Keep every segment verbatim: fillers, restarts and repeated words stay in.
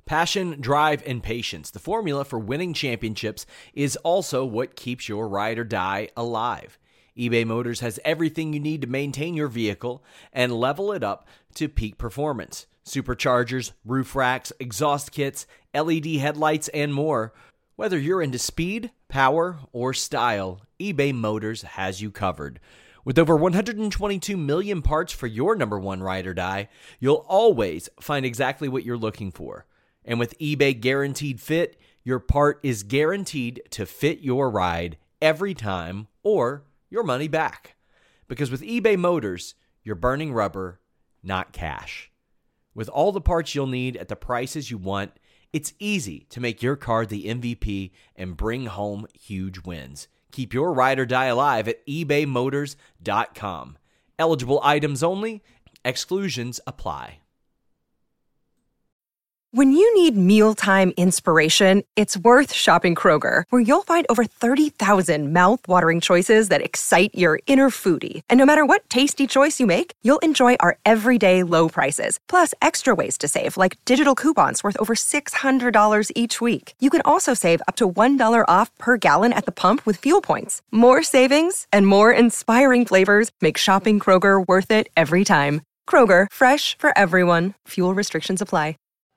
Passion, drive, and patience. The formula for winning championships is also what keeps your ride or die alive. eBay Motors has everything you need to maintain your vehicle and level it up to peak performance. Superchargers, roof racks, exhaust kits, L E D headlights, and more. Whether you're into speed, power, or style, eBay Motors has you covered. With over one hundred twenty-two million parts for your number one ride or die, you'll always find exactly what you're looking for. And with eBay Guaranteed Fit, your part is guaranteed to fit your ride every time or your money back. Because with eBay Motors, you're burning rubber, not cash. With all the parts you'll need at the prices you want, it's easy to make your car the M V P and bring home huge wins. Keep your ride or die alive at ebay motors dot com. Eligible items only. Exclusions apply. When you need mealtime inspiration, it's worth shopping Kroger, where you'll find over thirty thousand mouth-watering choices that excite your inner foodie. And no matter what tasty choice you make, you'll enjoy our everyday low prices, plus extra ways to save, like digital coupons worth over six hundred dollars each week. You can also save up to one dollar off per gallon at the pump with fuel points. More savings and more inspiring flavors make shopping Kroger worth it every time. Kroger, fresh for everyone. Fuel restrictions apply.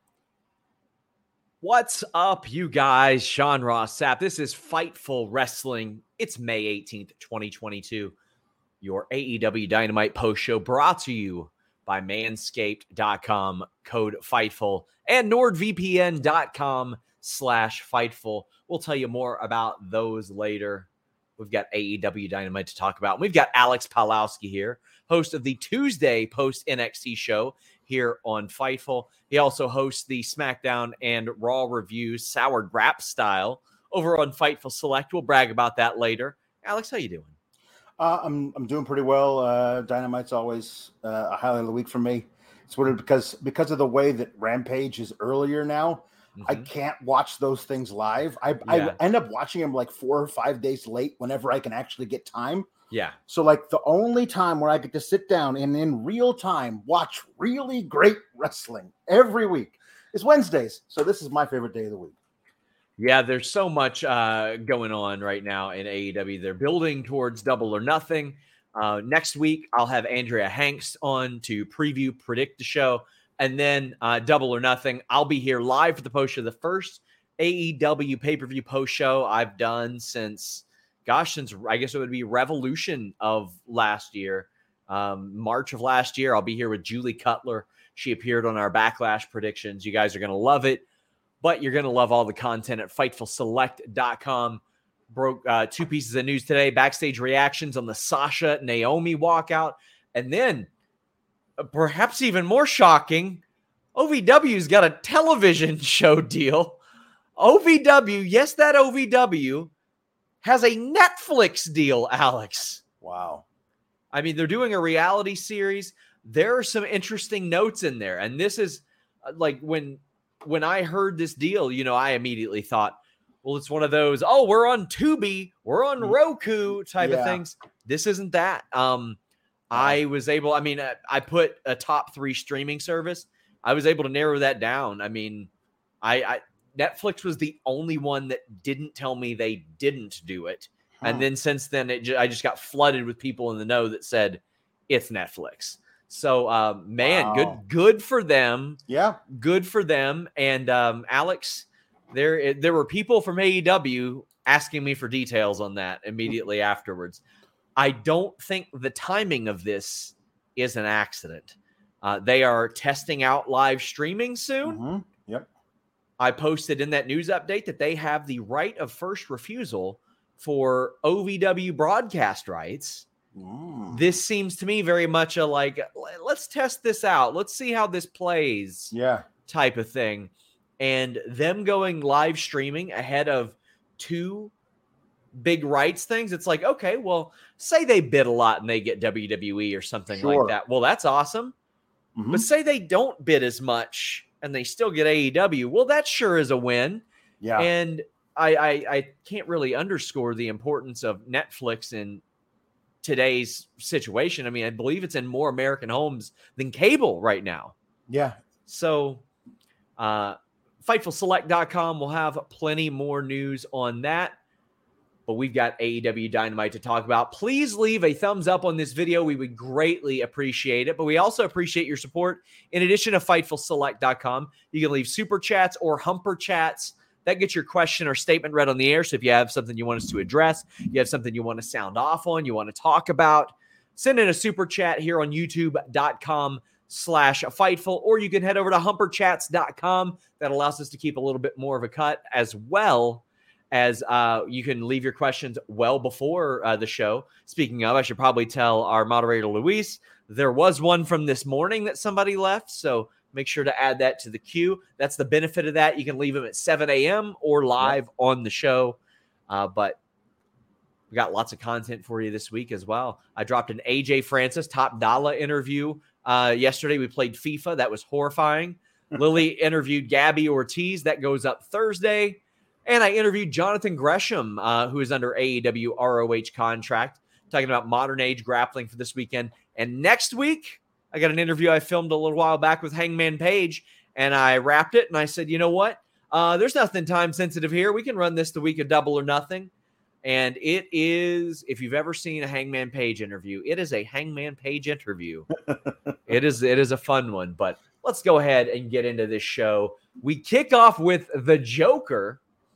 What's up, you guys? Sean Ross Sapp. This is Fightful Wrestling. It's May eighteenth, twenty twenty-two. Your A E W Dynamite post show brought to you by manscaped dot com, code Fightful, and nordvpn dot com slash Fightful. We'll tell you more about those later. We've got A E W Dynamite to talk about. We've got Alex Palowski here, host of the Tuesday post-N X T show here on Fightful. He also hosts the SmackDown and Raw reviews, Soured Wrap style, over on Fightful Select. We'll brag about that later. Alex, how you doing? Uh, I'm I'm doing pretty well. Uh, Dynamite's always uh, a highlight of the week for me. It's weird because because of the way that Rampage is earlier now. Mm-hmm. I can't watch those things live. I yeah. I end up watching them like four or five days late whenever I can actually get time. Yeah. So like the only time where I get to sit down and in real time watch really great wrestling every week is Wednesdays. So this is my favorite day of the week. Yeah, there's so much uh, going on right now in A E W. They're building towards Double or Nothing. Uh, next week, I'll have Andrea Hanks on to preview, predict the show. And then uh, Double or Nothing, I'll be here live for the post show. The first A E W pay-per-view post show I've done since... Gosh, since I guess it would be Revolution of last year, um, March of last year. I'll be here with Julie Cutler. She appeared on our Backlash predictions. You guys are going to love it, but you're going to love all the content at fightful select dot com. Broke uh, two pieces of news today, backstage reactions on the Sasha Naomi walkout. And then, uh, perhaps even more shocking, O V W's got a television show deal. O V W, yes, that O V W has a Netflix deal, Alex. Wow. I mean, they're doing a reality series. There are some interesting notes in there. And this is uh, like when when I heard this deal, you know, I immediately thought, well, it's one of those, oh, we're on Tubi, we're on Roku type yeah. of things. This isn't that. Um, I was able, I mean, I, I put a top three streaming service. I was able to narrow that down. I mean, I, I Netflix was the only one that didn't tell me they didn't do it. Huh. And then since then, it j- I just got flooded with people in the know that said it's Netflix. So, uh, man, wow. good good for them. Yeah. Good for them. And um, Alex, there there were people from A E W asking me for details on that immediately afterwards. I don't think the timing of this is an accident. Uh, they are testing out live streaming soon. Mm-hmm. Yep. I posted in that news update that they have the right of first refusal for O V W broadcast rights. Mm. This seems to me very much a like, let's test this out. Let's see how this plays. Yeah. Type of thing. And them going live streaming ahead of two big rights things. It's like, okay, well, say they bid a lot and they get W W E or something sure. like that. Well, that's awesome. Mm-hmm. But say they don't bid as much and they still get A E W. Well, that sure is a win. Yeah. And I, I, I can't really underscore the importance of Netflix in today's situation. I mean, I believe it's in more American homes than cable right now. Yeah. So uh, Fightful Select dot com will have plenty more news on that. But we've got A E W Dynamite to talk about. Please leave a thumbs up on this video. We would greatly appreciate it. But we also appreciate your support. In addition to Fightful Select dot com, you can leave super chats or humper chats. That gets your question or statement read on the air. So if you have something you want us to address, you have something you want to sound off on, you want to talk about, send in a super chat here on YouTube dot com slash Fightful, or you can head over to humper chats dot com. That allows us to keep a little bit more of a cut, as well as uh, you can leave your questions well before uh, the show. Speaking of, I should probably tell our moderator, Luis, there was one from this morning that somebody left, so make sure to add that to the queue. That's the benefit of that. You can leave them at seven a.m. or live yep. on the show, uh, but we got lots of content for you this week as well. I dropped an A J Francis Top Dollar interview uh, yesterday. We played FIFA. That was horrifying. Lily interviewed Gabby Ortiz. That goes up Thursday. And I interviewed Jonathan Gresham, uh, who is under A E W R O H contract, talking about modern age grappling for this weekend. And next week, I got an interview I filmed a little while back with Hangman Page, and I wrapped it, and I said, you know what? Uh, there's nothing time sensitive here. We can run this the week of Double or Nothing. And it is, if you've ever seen a Hangman Page interview, it is a Hangman Page interview. it is it is a fun one, but let's go ahead and get into this show. We kick off with the Joker.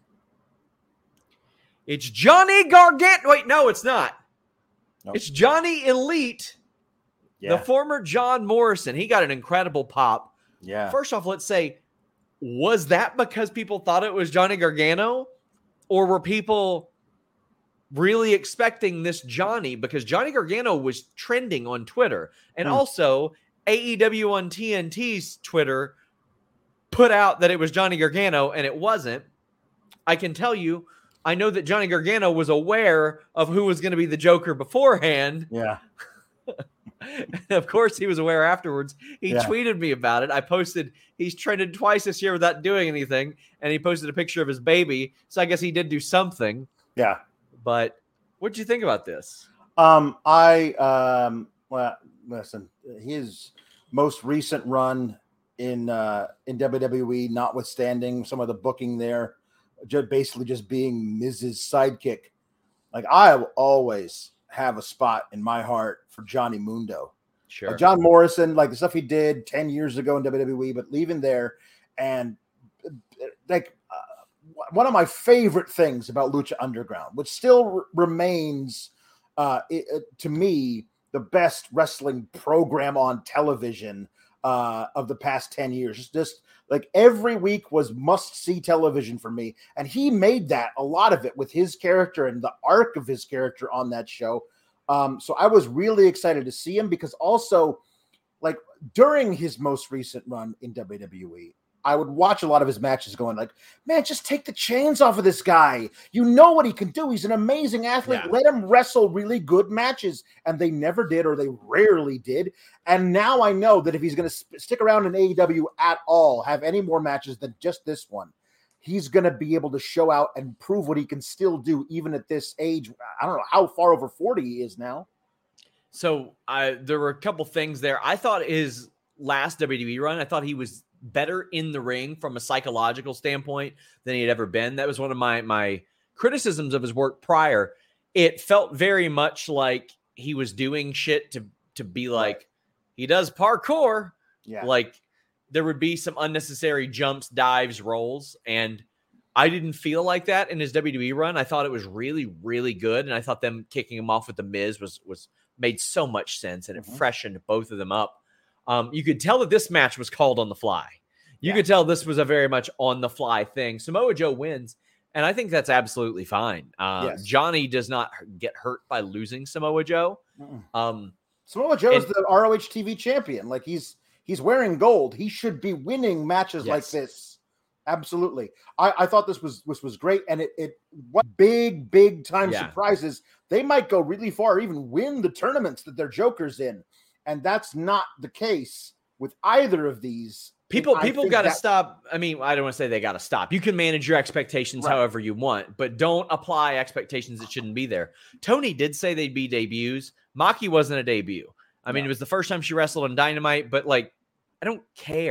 It's Johnny Gargano. Wait, no, it's not. Nope. It's Johnny Elite, yeah. The former John Morrison. He got an incredible pop. Yeah. First off, let's say, was that because people thought it was Johnny Gargano? Or were people really expecting this Johnny? Because Johnny Gargano was trending on Twitter. And hmm. also, A E W on T N T's Twitter put out that it was Johnny Gargano, and it wasn't. I can tell you, I know that Johnny Gargano was aware of who was going to be the Joker beforehand. Yeah. Of course, he was aware afterwards. He yeah. tweeted me about it. I posted, he's trended twice this year without doing anything, and he posted a picture of his baby. So I guess he did do something. Yeah. But what did you think about this? Um, I, um, well, listen, his most recent run in, uh, in W W E, notwithstanding some of the booking there, just basically just being Miz's sidekick. Like, I will always have a spot in my heart for Johnny Mundo. Sure. Uh, John Morrison, like the stuff he did ten years ago in W W E, but leaving there. And like uh, one of my favorite things about Lucha Underground, which still r- remains uh, it, it, to me, the best wrestling program on television uh, of the past ten years. Just, just like every week was must-see television for me. And he made that, a lot of it, with his character and the arc of his character on that show. Um, so I was really excited to see him, because also, like, during his most recent run in W W E, I would watch a lot of his matches going like, man, just take the chains off of this guy. You know what he can do. He's an amazing athlete. Yeah. Let him wrestle really good matches. And they never did, or they rarely did. And now I know that if he's going to sp- stick around in A E W at all, have any more matches than just this one, he's going to be able to show out and prove what he can still do, even at this age. I don't know how far over forty he is now. So I, there were a couple things there. I thought his last W W E run, I thought he was better in the ring from a psychological standpoint than he had ever been. That was one of my my criticisms of his work prior. It felt very much like he was doing shit to to be like, right. He does parkour. Yeah. Like there would be some unnecessary jumps, dives, rolls. And I didn't feel like that in his W W E run. I thought it was really, really good. And I thought them kicking him off with the Miz was, was made so much sense, and it mm-hmm. freshened both of them up. Um, you could tell that this match was called on the fly. You yeah. could tell this was a very much on the fly thing. Samoa Joe wins, and I think that's absolutely fine. Uh, yes. Johnny does not get hurt by losing Samoa Joe. Um, Samoa Joe is the R O H T V champion. Like he's he's wearing gold. He should be winning matches yes. like this. Absolutely. I, I thought this was was was great, and it it what big big time yeah. surprises. They might go really far, even win the tournaments that they're jokers in. And that's not the case with either of these. People people got to that... stop. I mean, I don't want to say they got to stop. You can manage your expectations right. however you want, but don't apply expectations that shouldn't be there. Tony did say they'd be debuts. Maki wasn't a debut. I mean, no. It was the first time she wrestled on Dynamite, but like, I don't care.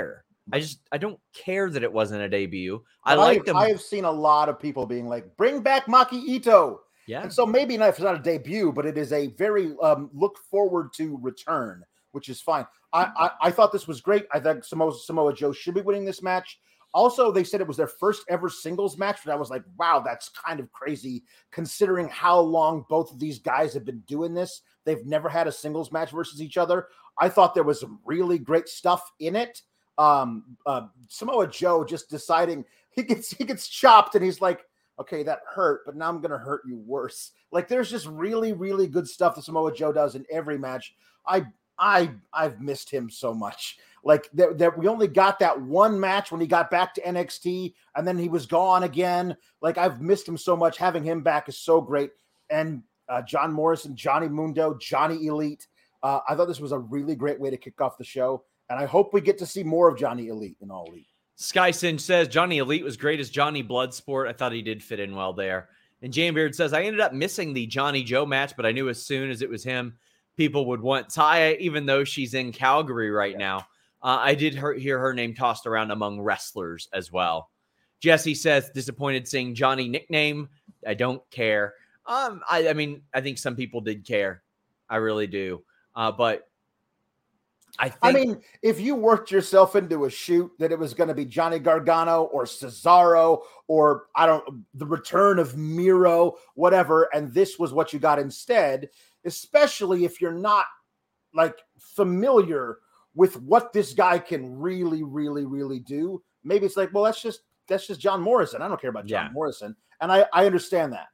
I just I don't care that it wasn't a debut. But I like them. I have seen a lot of people being like, "Bring back Maki Ito." Yeah. And so maybe not if it's not a debut, but it is a very um, look forward to return, which is fine. I, I I thought this was great. I think Samoa Samoa Joe should be winning this match. Also, they said it was their first ever singles match, but I was like, wow, that's kind of crazy considering how long both of these guys have been doing this. They've never had a singles match versus each other. I thought there was some really great stuff in it. Um, uh, Samoa Joe just deciding he gets he gets chopped and he's like, okay, that hurt, but now I'm gonna hurt you worse. Like, there's just really, really good stuff that Samoa Joe does in every match. I I I've missed him so much. Like that, that we only got that one match when he got back to N X T and then he was gone again. Like, I've missed him so much. Having him back is so great. And uh, John Morrison, Johnny Mundo, Johnny Elite. Uh, I thought this was a really great way to kick off the show. And I hope we get to see more of Johnny Elite in All Elite. Sky Singe says Johnny Elite was great as Johnny Bloodsport. I thought he did fit in well there. And Jambeard says, I ended up missing the Johnny Joe match, but I knew as soon as it was him, people would want Taya, even though she's in Calgary right yeah. now. Uh, I did her, hear her name tossed around among wrestlers as well. Jesse says, disappointed seeing Johnny nickname. I don't care. Um, I, I mean, I think some people did care. I really do. Uh, but I think... I mean, if you worked yourself into a shoot that it was going to be Johnny Gargano or Cesaro or, I don't, the return of Miro, whatever, and this was what you got instead, especially if you're not, like, familiar with what this guy can really, really, really do, maybe it's like, well, that's just that's just John Morrison. I don't care about John yeah. Morrison. And I, I understand that.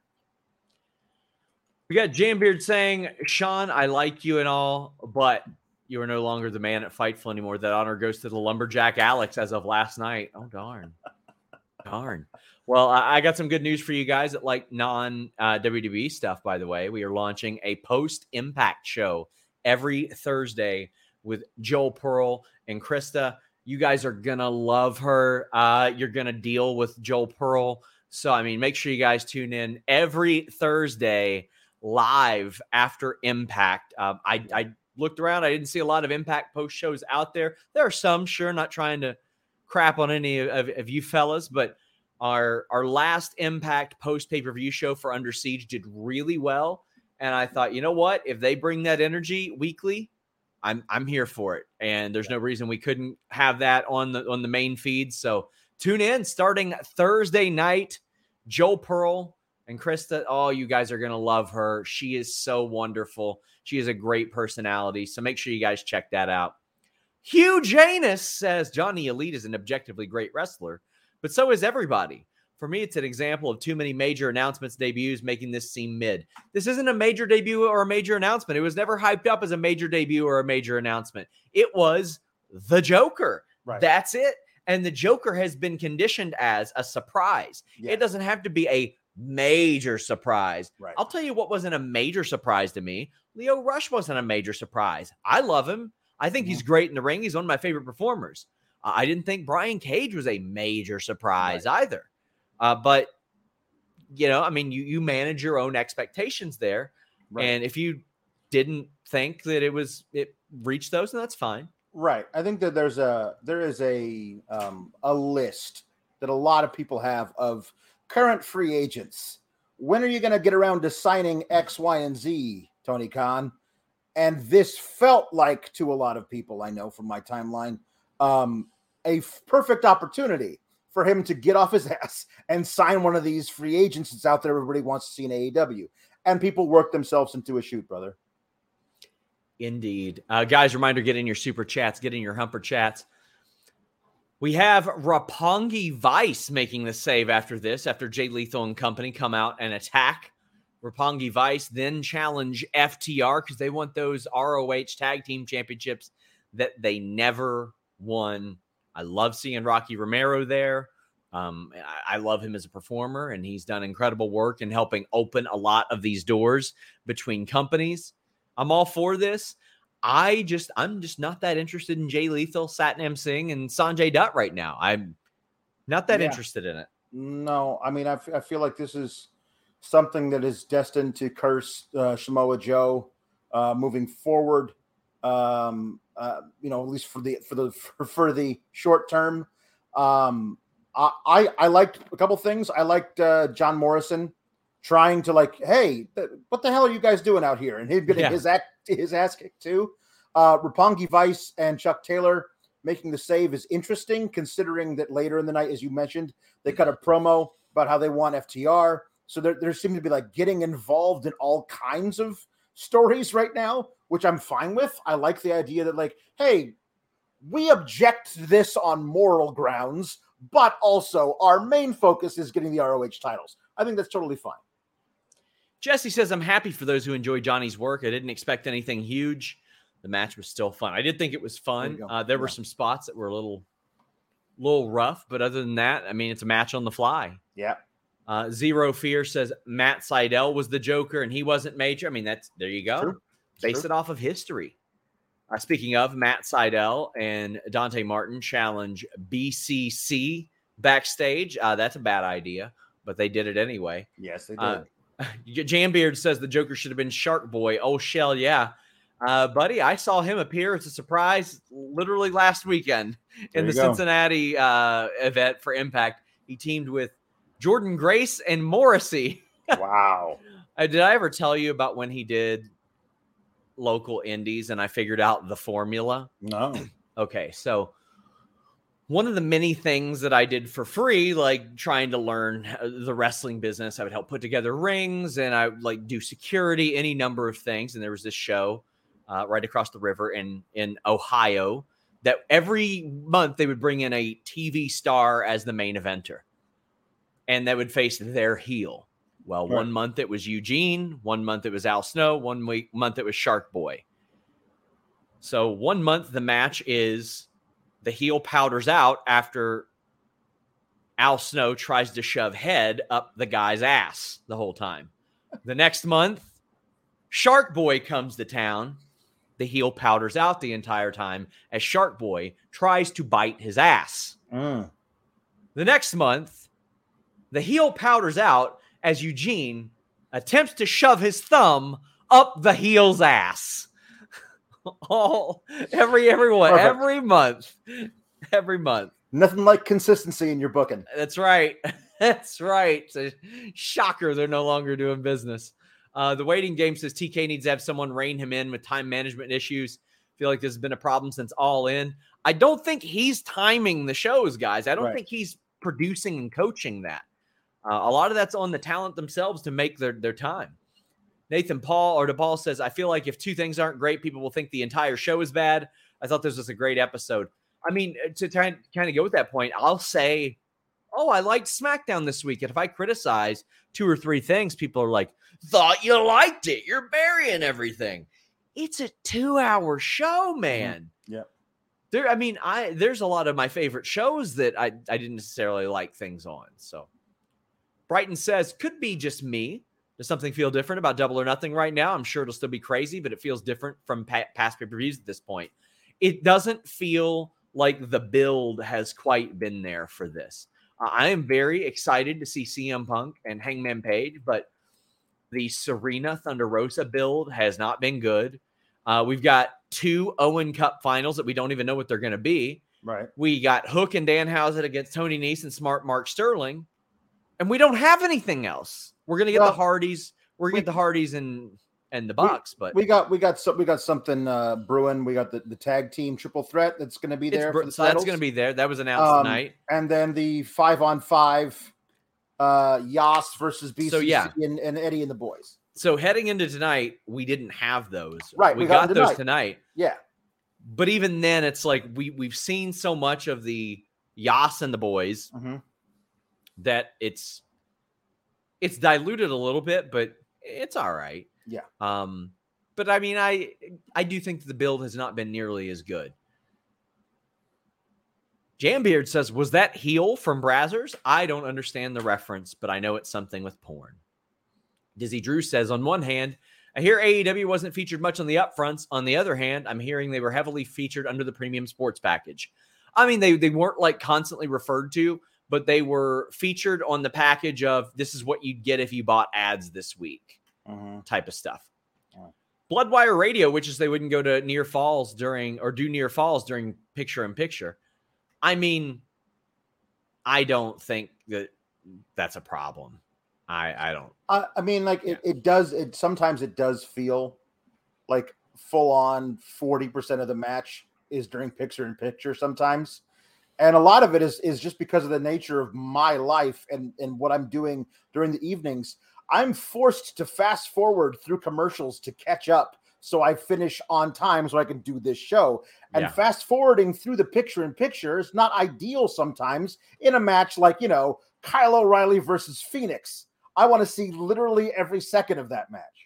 We got Jambeard saying, Sean, I like you and all, but you are no longer the man at Fightful anymore. That honor goes to the lumberjack Alex as of last night. Oh, darn. darn. Well, I, I got some good news for you guys that like non-W uh, W E stuff, by the way. We are launching a post-impact show every Thursday with Joel Pearl and Krista. You guys are going to love her. Uh, you're going to deal with Joel Pearl. So, I mean, make sure you guys tune in every Thursday live after Impact. Um, I, I looked around. I didn't see a lot of Impact post shows out there. There are some, sure, not trying to crap on any of, of you fellas, but our, our last Impact post pay-per-view show for Under Siege did really well. And I thought, you know what? If they bring that energy weekly, I'm I'm here for it, and there's no reason we couldn't have that on the on the main feed. So tune in starting Thursday night. Joel Pearl and Krista, oh, you guys are gonna love her. She is so wonderful. She has a great personality. So make sure you guys check that out. Hugh Janus says Johnny Elite is an objectively great wrestler, but so is everybody. For me, it's an example of too many major announcements, debuts, making this seem mid. This isn't a major debut or a major announcement. It was never hyped up as a major debut or a major announcement. It was the Joker. Right. That's it. And the Joker has been conditioned as a surprise. Yeah. It doesn't have to be a major surprise. Right. I'll tell you what wasn't a major surprise to me. Leo Rush wasn't a major surprise. I love him. I think mm-hmm. he's great in the ring. He's one of my favorite performers. Uh, I didn't think Brian Cage was a major surprise right. either. Uh, but, you know, I mean, you you manage your own expectations there. Right. And if you didn't think that it was it reached those, then that's fine. Right. I think that there's a there is a um, a list that a lot of people have of current free agents. When are you going to get around to signing X, Y, and Z, Tony Khan? And this felt like, to a lot of people I know from my timeline, um, a f- perfect opportunity for him to get off his ass and sign one of these free agents that's out there everybody wants to see in A E W. And people work themselves into a shoot, brother. Indeed. Uh, guys, reminder, get in your super chats, get in your humper chats. We have Roppongi Vice making the save after this, after Jay Lethal and company come out and attack. Roppongi Vice then challenge F T R because they want those R O H tag team championships that they never won. I love seeing Rocky Romero there. Um, I, I love him as a performer, and he's done incredible work in helping open a lot of these doors between companies. I'm all for this. I just, I'm just not that interested in Jay Lethal, Satnam Singh, and Sanjay Dutt right now. I'm not that yeah. interested in it. No, I mean, I, f- I feel like this is something that is destined to curse uh, Samoa Joe uh, moving forward. Um, Uh, you know, at least for the for the for, for the short term. Um, I, I I liked a couple things. I liked uh, John Morrison trying to like, hey, th- what the hell are you guys doing out here? And he'd getting Yeah. his act his ass kicked too. Uh, Roppongi Vice and Chuck Taylor making the save is interesting, considering that later in the night, as you mentioned, they cut a promo about how they want F T R. So there there seems to be like getting involved in all kinds of stories right now, which I'm fine with. I like the idea that like, hey, we object to this on moral grounds, but also our main focus is getting the R O H titles. I think that's totally fine. Jesse says, I'm happy for those who enjoy Johnny's work. I didn't expect anything huge. The match was still fun. I did think it was fun. There, uh, there yeah. were some spots that were a little, little rough, but other than that, I mean, it's a match on the fly. Yeah. Uh, Zero Fear says Matt Sydal was the Joker and he wasn't major. I mean, that's there you go. True. Base True. it off of history. Uh, speaking of, Matt Sydal and Dante Martin challenge B C C backstage. Uh, that's a bad idea, but they did it anyway. Yes, they did. Uh, Jambeard says the Joker should have been Shark Boy. Oh, Shell, yeah. Uh, buddy, I saw him appear as a surprise literally last weekend in the go. Cincinnati uh, event for Impact. He teamed with Jordan Grace and Morrissey. Wow. uh, did I ever tell you about when he did local indies and I figured out the formula? No. Okay, so one of the many things that I did for free, like trying to learn the wrestling business, I would help put together rings and I would like do security, any number of things. And there was this show uh, right across the river in, in Ohio that every month they would bring in a T V star as the main eventer and that would face their heel. Well, Right. one month it was Eugene, one month it was Al Snow, one week month it was Shark Boy. So one month the match is the heel powders out after Al Snow tries to shove head up the guy's ass the whole time. The next month, Shark Boy comes to town. The heel powders out the entire time as Shark Boy tries to bite his ass. Mm. The next month, the heel powders out as Eugene attempts to shove his thumb up the heel's ass. All every everyone Perfect. every month, every month. Nothing like consistency in your booking. That's right. That's right. It's a shocker they're no longer doing business. Uh, the waiting game says T K needs to have someone rein him in with time management issues. Feel like this has been a problem since All In. I don't think he's timing the shows, guys. I don't Right. think he's producing and coaching that. Uh, a lot of that's on the talent themselves to make their, their time. Nathan Paul or DePaul says, I feel like if two things aren't great, people will think the entire show is bad. I thought this was a great episode. I mean, to try and kind of go with that point, I'll say, oh, I liked SmackDown this week. And if I criticize two or three things, people are like, thought you liked it. You're burying everything. It's a two-hour show, man. Yeah. There, I mean, I there's a lot of my favorite shows that I, I didn't necessarily like things on. So Brighton says, could be just me. Does something feel different about Double or Nothing right now? I'm sure it'll still be crazy, but it feels different from pa- past pay-per-views at this point. It doesn't feel like the build has quite been there for this. Uh, I am very excited to see C M Punk and Hangman Page, but the Serena Thunder Rosa build has not been good. Uh, we've got two Owen Cup finals that we don't even know what they're going to be. Right. We got Hook and Danhausen against Tony Nese and Smart Mark Sterling, and we don't have anything else. We're going to get Well, the Hardys. We're going to we- get the Hardys and and the Bucks, but We got we got some we got something uh brewing. We got the, the tag team triple threat that's going to be it's, there br- for the so that's titles. going to be there. That was announced Um, tonight. And then the five on five uh Yas versus B C C So, yeah. and, and Eddie and the boys. So heading into tonight, we didn't have those. Right, we, we got, got them those tonight. tonight. Yeah. But even then, it's like we we've seen so much of the Yas and the boys Mm-hmm. that it's it's diluted a little bit, but it's all right. Yeah. Um, but I mean, I I do think that the build has not been nearly as good. Jambeard says, was that heel from Brazzers? I don't understand the reference, but I know it's something with porn. Dizzy Drew says, on one hand, I hear A E W wasn't featured much on the upfronts. On the other hand, I'm hearing they were heavily featured under the premium sports package. I mean, they, they weren't like constantly referred to, but they were featured on the package of this is what you'd get if you bought ads this week Mm-hmm. type of stuff. Yeah. Bloodwire Radio, which is they wouldn't go to near falls during or do near falls during picture in picture. I mean, I don't think that that's a problem. I, I don't. I, I mean, like yeah. it, it does. It sometimes it does feel like full on forty percent of the match is during picture in picture sometimes. And a lot of it is, is just because of the nature of my life and, and what I'm doing during the evenings. I'm forced to fast forward through commercials to catch up so I finish on time so I can do this show. And yeah. fast forwarding through the picture in picture is not ideal sometimes in a match like, you know, Kyle O'Reilly versus Phoenix. I want to see literally every second of that match.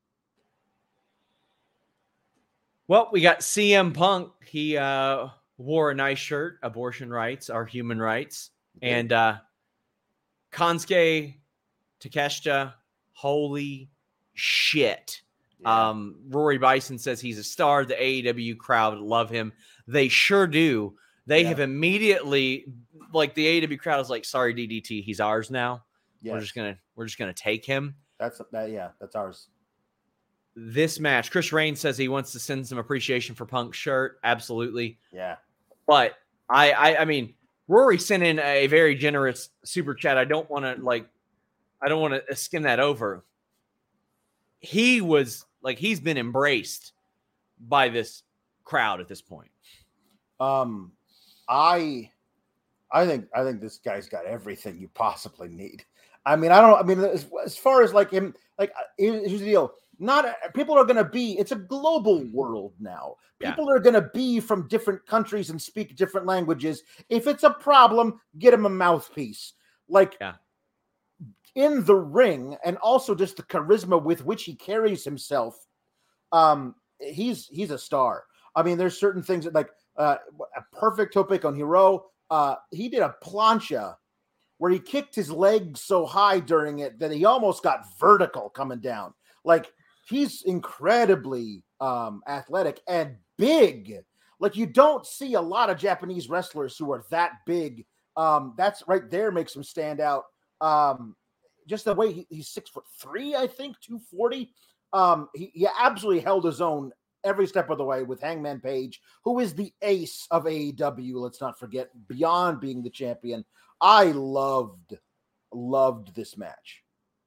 Well, we got C M Punk. He uh, wore a nice shirt. Abortion rights are human rights. Okay. And uh, Kansuke Takeshita, holy shit. Yeah. Um, Rory Bison says he's a star. The A E W crowd love him. They sure do. They yeah. have immediately, like the A E W crowd is like, sorry, D D T, he's ours now. Yes. We're just gonna we're just gonna take him. That's that, yeah, that's ours. This match, Chris Raines says he wants to send some appreciation for Punk's shirt. Absolutely. Yeah. But I I, I mean, Rory sent in a very generous super chat. I don't want to like I don't want to skim that over. He was like he's been embraced by this crowd at this point. Um I I think I think this guy's got everything you possibly need. I mean, I don't I mean as, as far as like him, like here's the deal. Not people are going to be, it's a global world now. People yeah. are going to be from different countries and speak different languages. If it's a problem, get him a mouthpiece. Like yeah. in the ring, and also just the charisma with which he carries himself. Um, he's he's a star. I mean, there's certain things that like uh, a perfect tope con hero. Uh, he did a plancha where he kicked his leg so high during it that he almost got vertical coming down. Like, he's incredibly um, athletic and big. Like, you don't see a lot of Japanese wrestlers who are that big. Um, that's right there makes him stand out. Um, just the way he, he's six foot three, I think, two forty. Um, he, he absolutely held his own every step of the way with Hangman Page, who is the ace of A E W. Let's not forget, beyond being the champion. I loved, loved this match.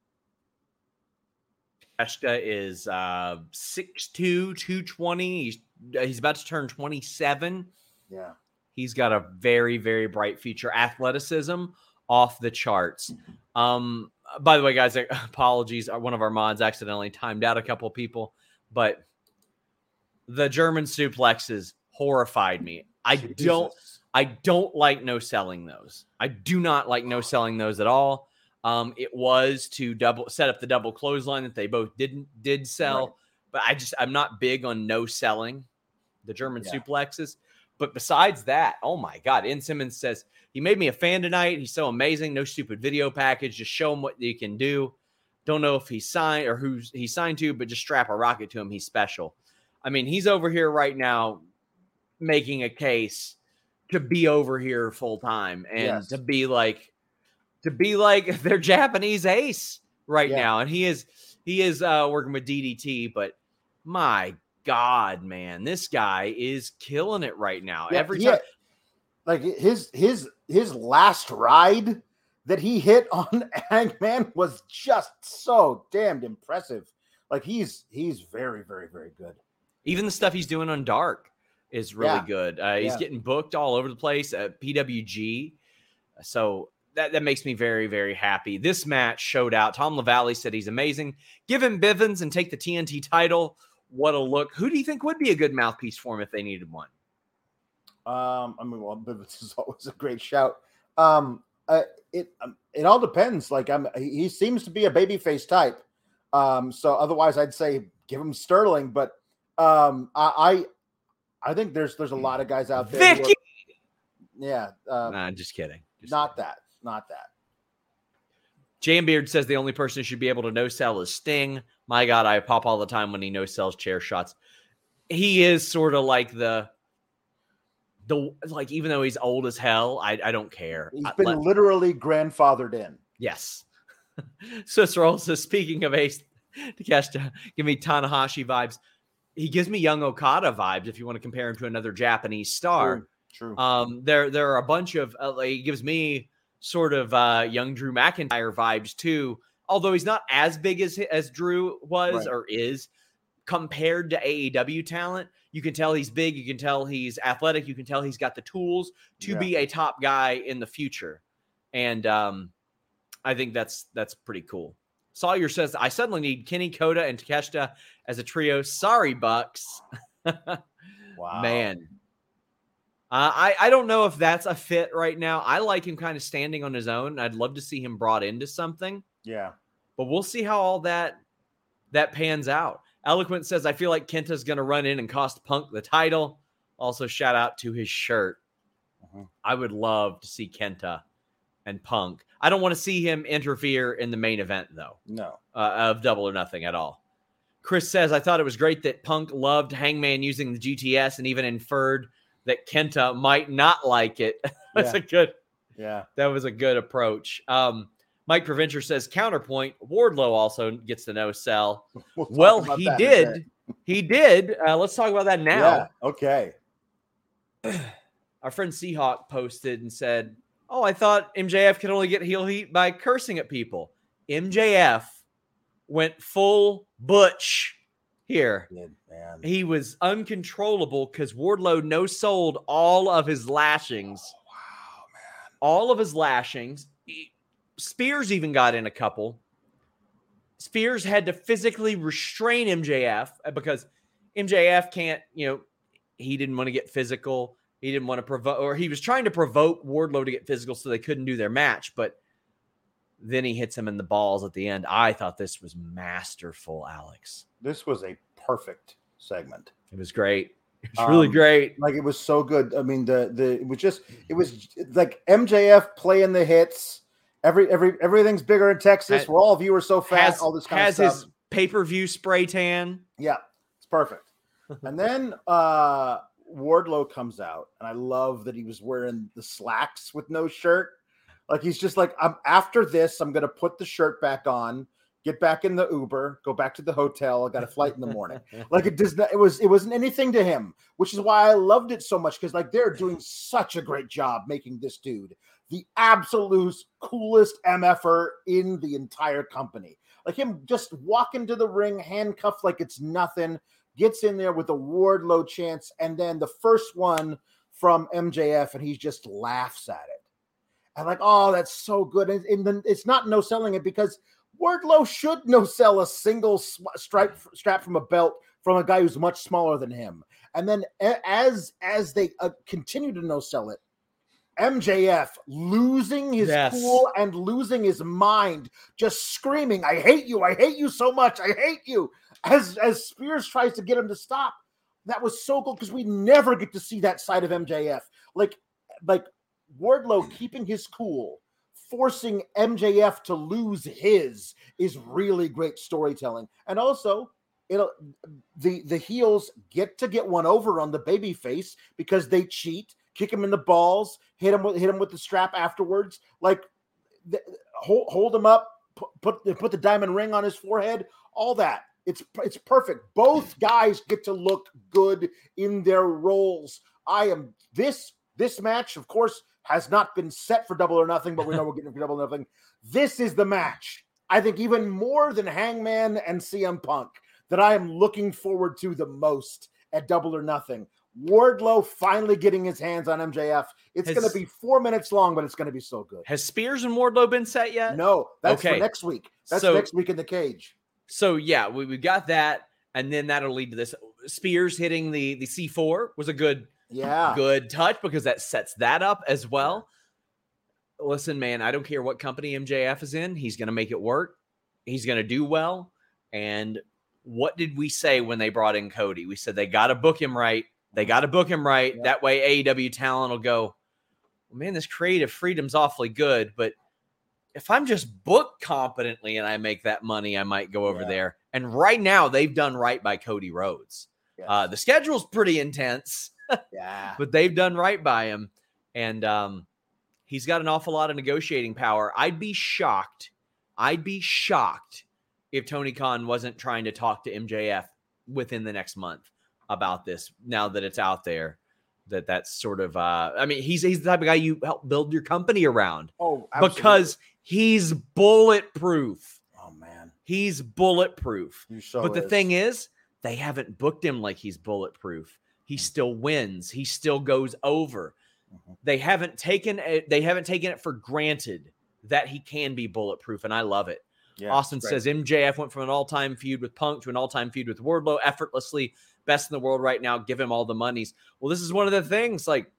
Takeshita is uh, six two, two twenty. He's, he's about to turn twenty-seven. Yeah. He's got a very, very bright future. Athleticism off the charts. Um, by the way, guys, apologies. One of our mods accidentally timed out a couple of people, but the German suplexes horrified me. I Jesus. don't, I don't like no selling those. I do not like no selling those at all. Um, it was to double set up the double clothesline that they both didn't did sell, right. But I just I'm not big on no selling the German yeah. suplexes. But besides that, oh my God, Ian Simmons says he made me a fan tonight. He's so amazing. No stupid video package. Just show him what you can do. Don't know if he's signed or who he's signed to, but just strap a rocket to him. He's special. I mean, he's over here right now making a case to be over here full time and yes. to be like. To be like their Japanese ace right yeah. now. And he is he is uh, working with D D T, but my God, man, this guy is killing it right now. Yeah, Every time. Like his his his last ride that he hit on Hangman was just so damned impressive. Like he's he's very, very, very good. Even the stuff he's doing on Dark is really yeah. good. Uh, he's yeah. getting booked all over the place at P W G. So That, that makes me very, very happy. This match showed out. Tom LaValle said he's amazing. Give him Bivens and take the T N T title. What a look. Who do you think would be a good mouthpiece for him if they needed one? Um, I mean, well, Bivens is always a great shout. Um, uh, it um, it all depends. Like, I'm, he seems to be a babyface type. Um, so otherwise, I'd say give him Sterling. But um, I, I I think there's there's a lot of guys out there. Vicky. Are, yeah. Uh, nah, just kidding. Just not kidding. that. Not that. Jam Beard says the only person who should be able to no sell is Sting. My God, I pop all the time when he no sells chair shots. He is sort of like the, the like even though he's old as hell, I, I don't care. He's been I, let, literally literally grandfathered in. Yes. Cicero says, speaking of Ace, Takeshita, give me Tanahashi vibes. He gives me young Okada vibes if you want to compare him to another Japanese star. True. True. Um, there, there are a bunch of, uh, like, he gives me sort of uh, young Drew McIntyre vibes too, although he's not as big as, as Drew was Right. or is compared to A E W talent. You can tell he's big. You can tell he's athletic. You can tell he's got the tools to Yeah. be a top guy in the future. And um, I think that's, that's pretty cool. Sawyer says, I suddenly need Kenny, Kota, and Takeshita as a trio. Sorry, Bucks. Wow. Man. Uh, I, I don't know if that's a fit right now. I like him kind of standing on his own. I'd love to see him brought into something. Yeah. But we'll see how all that that pans out. Eloquent says, I feel like Kenta's going to run in and cost Punk the title. Also, shout out to his shirt. Uh-huh. I would love to see Kenta and Punk. I don't want to see him interfere in the main event, though. No. Uh, of Double or Nothing at all. Chris says, I thought it was great that Punk loved Hangman using the G T S and even inferred that Kenta might not like it. That's Yeah. a good, Yeah. that was a good approach. Um, Mike Provencher says, counterpoint, Wardlow also gets the no sell. We'll, talk Well, about he that in a did. bit. He did. Uh, let's talk about that now. Yeah. Okay. Our friend Seahawk posted and said, oh, I thought M J F could only get heel heat by cursing at people. M J F went full Butch here. Good, man. He was uncontrollable because Wardlow no-sold all of his lashings. Oh, wow, man. All of his lashings. He, Spears even got in a couple. Spears had to physically restrain M J F because M J F can't, you know, he didn't want to get physical. He didn't want to provoke, or he was trying to provoke Wardlow to get physical so they couldn't do their match. But then he hits him in the balls at the end. I thought this was masterful, Alex. This was a perfect segment. It was great. It was really Um, great. Like it was so good. I mean, the the it was just it was like M J F playing the hits. Every every everything's bigger in Texas. Has- We're all of you are so fat. Has, all this kind has of stuff. his pay-per-view spray tan. Yeah, it's perfect. And then uh Wardlow comes out, and I love that he was wearing the slacks with no shirt. Like he's just like, I'm after this, I'm gonna put the shirt back on, get back in the Uber, go back to the hotel. I got a flight in the morning. Like it does not, it was it wasn't anything to him, which is why I loved it so much, because like they're doing such a great job making this dude the absolute coolest M F er in the entire company. Like him just walking to the ring, handcuffed like it's nothing, gets in there with a Wardlow chance, and then the first one from M J F, and he just laughs at it. And like, oh, that's so good. And, and then it's not no selling it, because Wardlow should no sell a single stripe strap from a belt from a guy who's much smaller than him. And then as as they uh, continue to no sell it, M J F losing his Yes. cool and losing his mind, just screaming, I hate you, I hate you so much, I hate you, as, as Spears tries to get him to stop. That was so cool, because we never get to see that side of M J F. Like, like Wardlow keeping his cool, forcing M J F to lose his, is really great storytelling. And also, it'll the the heels get to get one over on the baby face because they cheat, kick him in the balls, hit him with hit him with the strap afterwards, like th- hold hold him up, put, put put the diamond ring on his forehead, all that. It's it's perfect. Both guys get to look good in their roles. I am this this match, of course, has not been set for Double or Nothing, but we know we're getting for Double or Nothing. This is the match, I think, even more than Hangman and C M Punk, that I am looking forward to the most at Double or Nothing. Wardlow finally getting his hands on M J F. It's Has- going to be four minutes long, but it's going to be so good. Has Spears and Wardlow been set yet? No, that's Okay. for next week. That's So- next week in the cage. So yeah, we, we got that, and then that'll lead to this. Spears hitting the the C four was a good Yeah. good touch, because that sets that up as well. Listen, man, I don't care what company M J F is in. He's going to make it work. He's going to do well. And what did we say when they brought in Cody? We said they got to book him right. They got to book him right. Yeah. That way A E W talent will go, well, man, this creative freedom's awfully good, but if I'm just booked competently and I make that money, I might go over Yeah. there. And right now, they've done right by Cody Rhodes. Yes. Uh, the schedule's pretty intense, yeah. but they've done right by him. And um, he's got an awful lot of negotiating power. I'd be shocked. I'd be shocked if Tony Khan wasn't trying to talk to M J F within the next month about this, now that it's out there, that that's sort of, uh, I mean, he's, he's the type of guy you help build your company around. Oh, absolutely. Because he's bulletproof. Oh, man. He's bulletproof. He so but the is. thing is, they haven't booked him like he's bulletproof. He mm-hmm. still wins. He still goes over. Mm-hmm. They haven't taken it, they haven't taken it for granted that he can be bulletproof, and I love it. Yeah, Austin says M J F went from an all-time feud with Punk to an all-time feud with Wardlow effortlessly. Best in the world right now. Give him all the monies. Well, this is one of the things, like,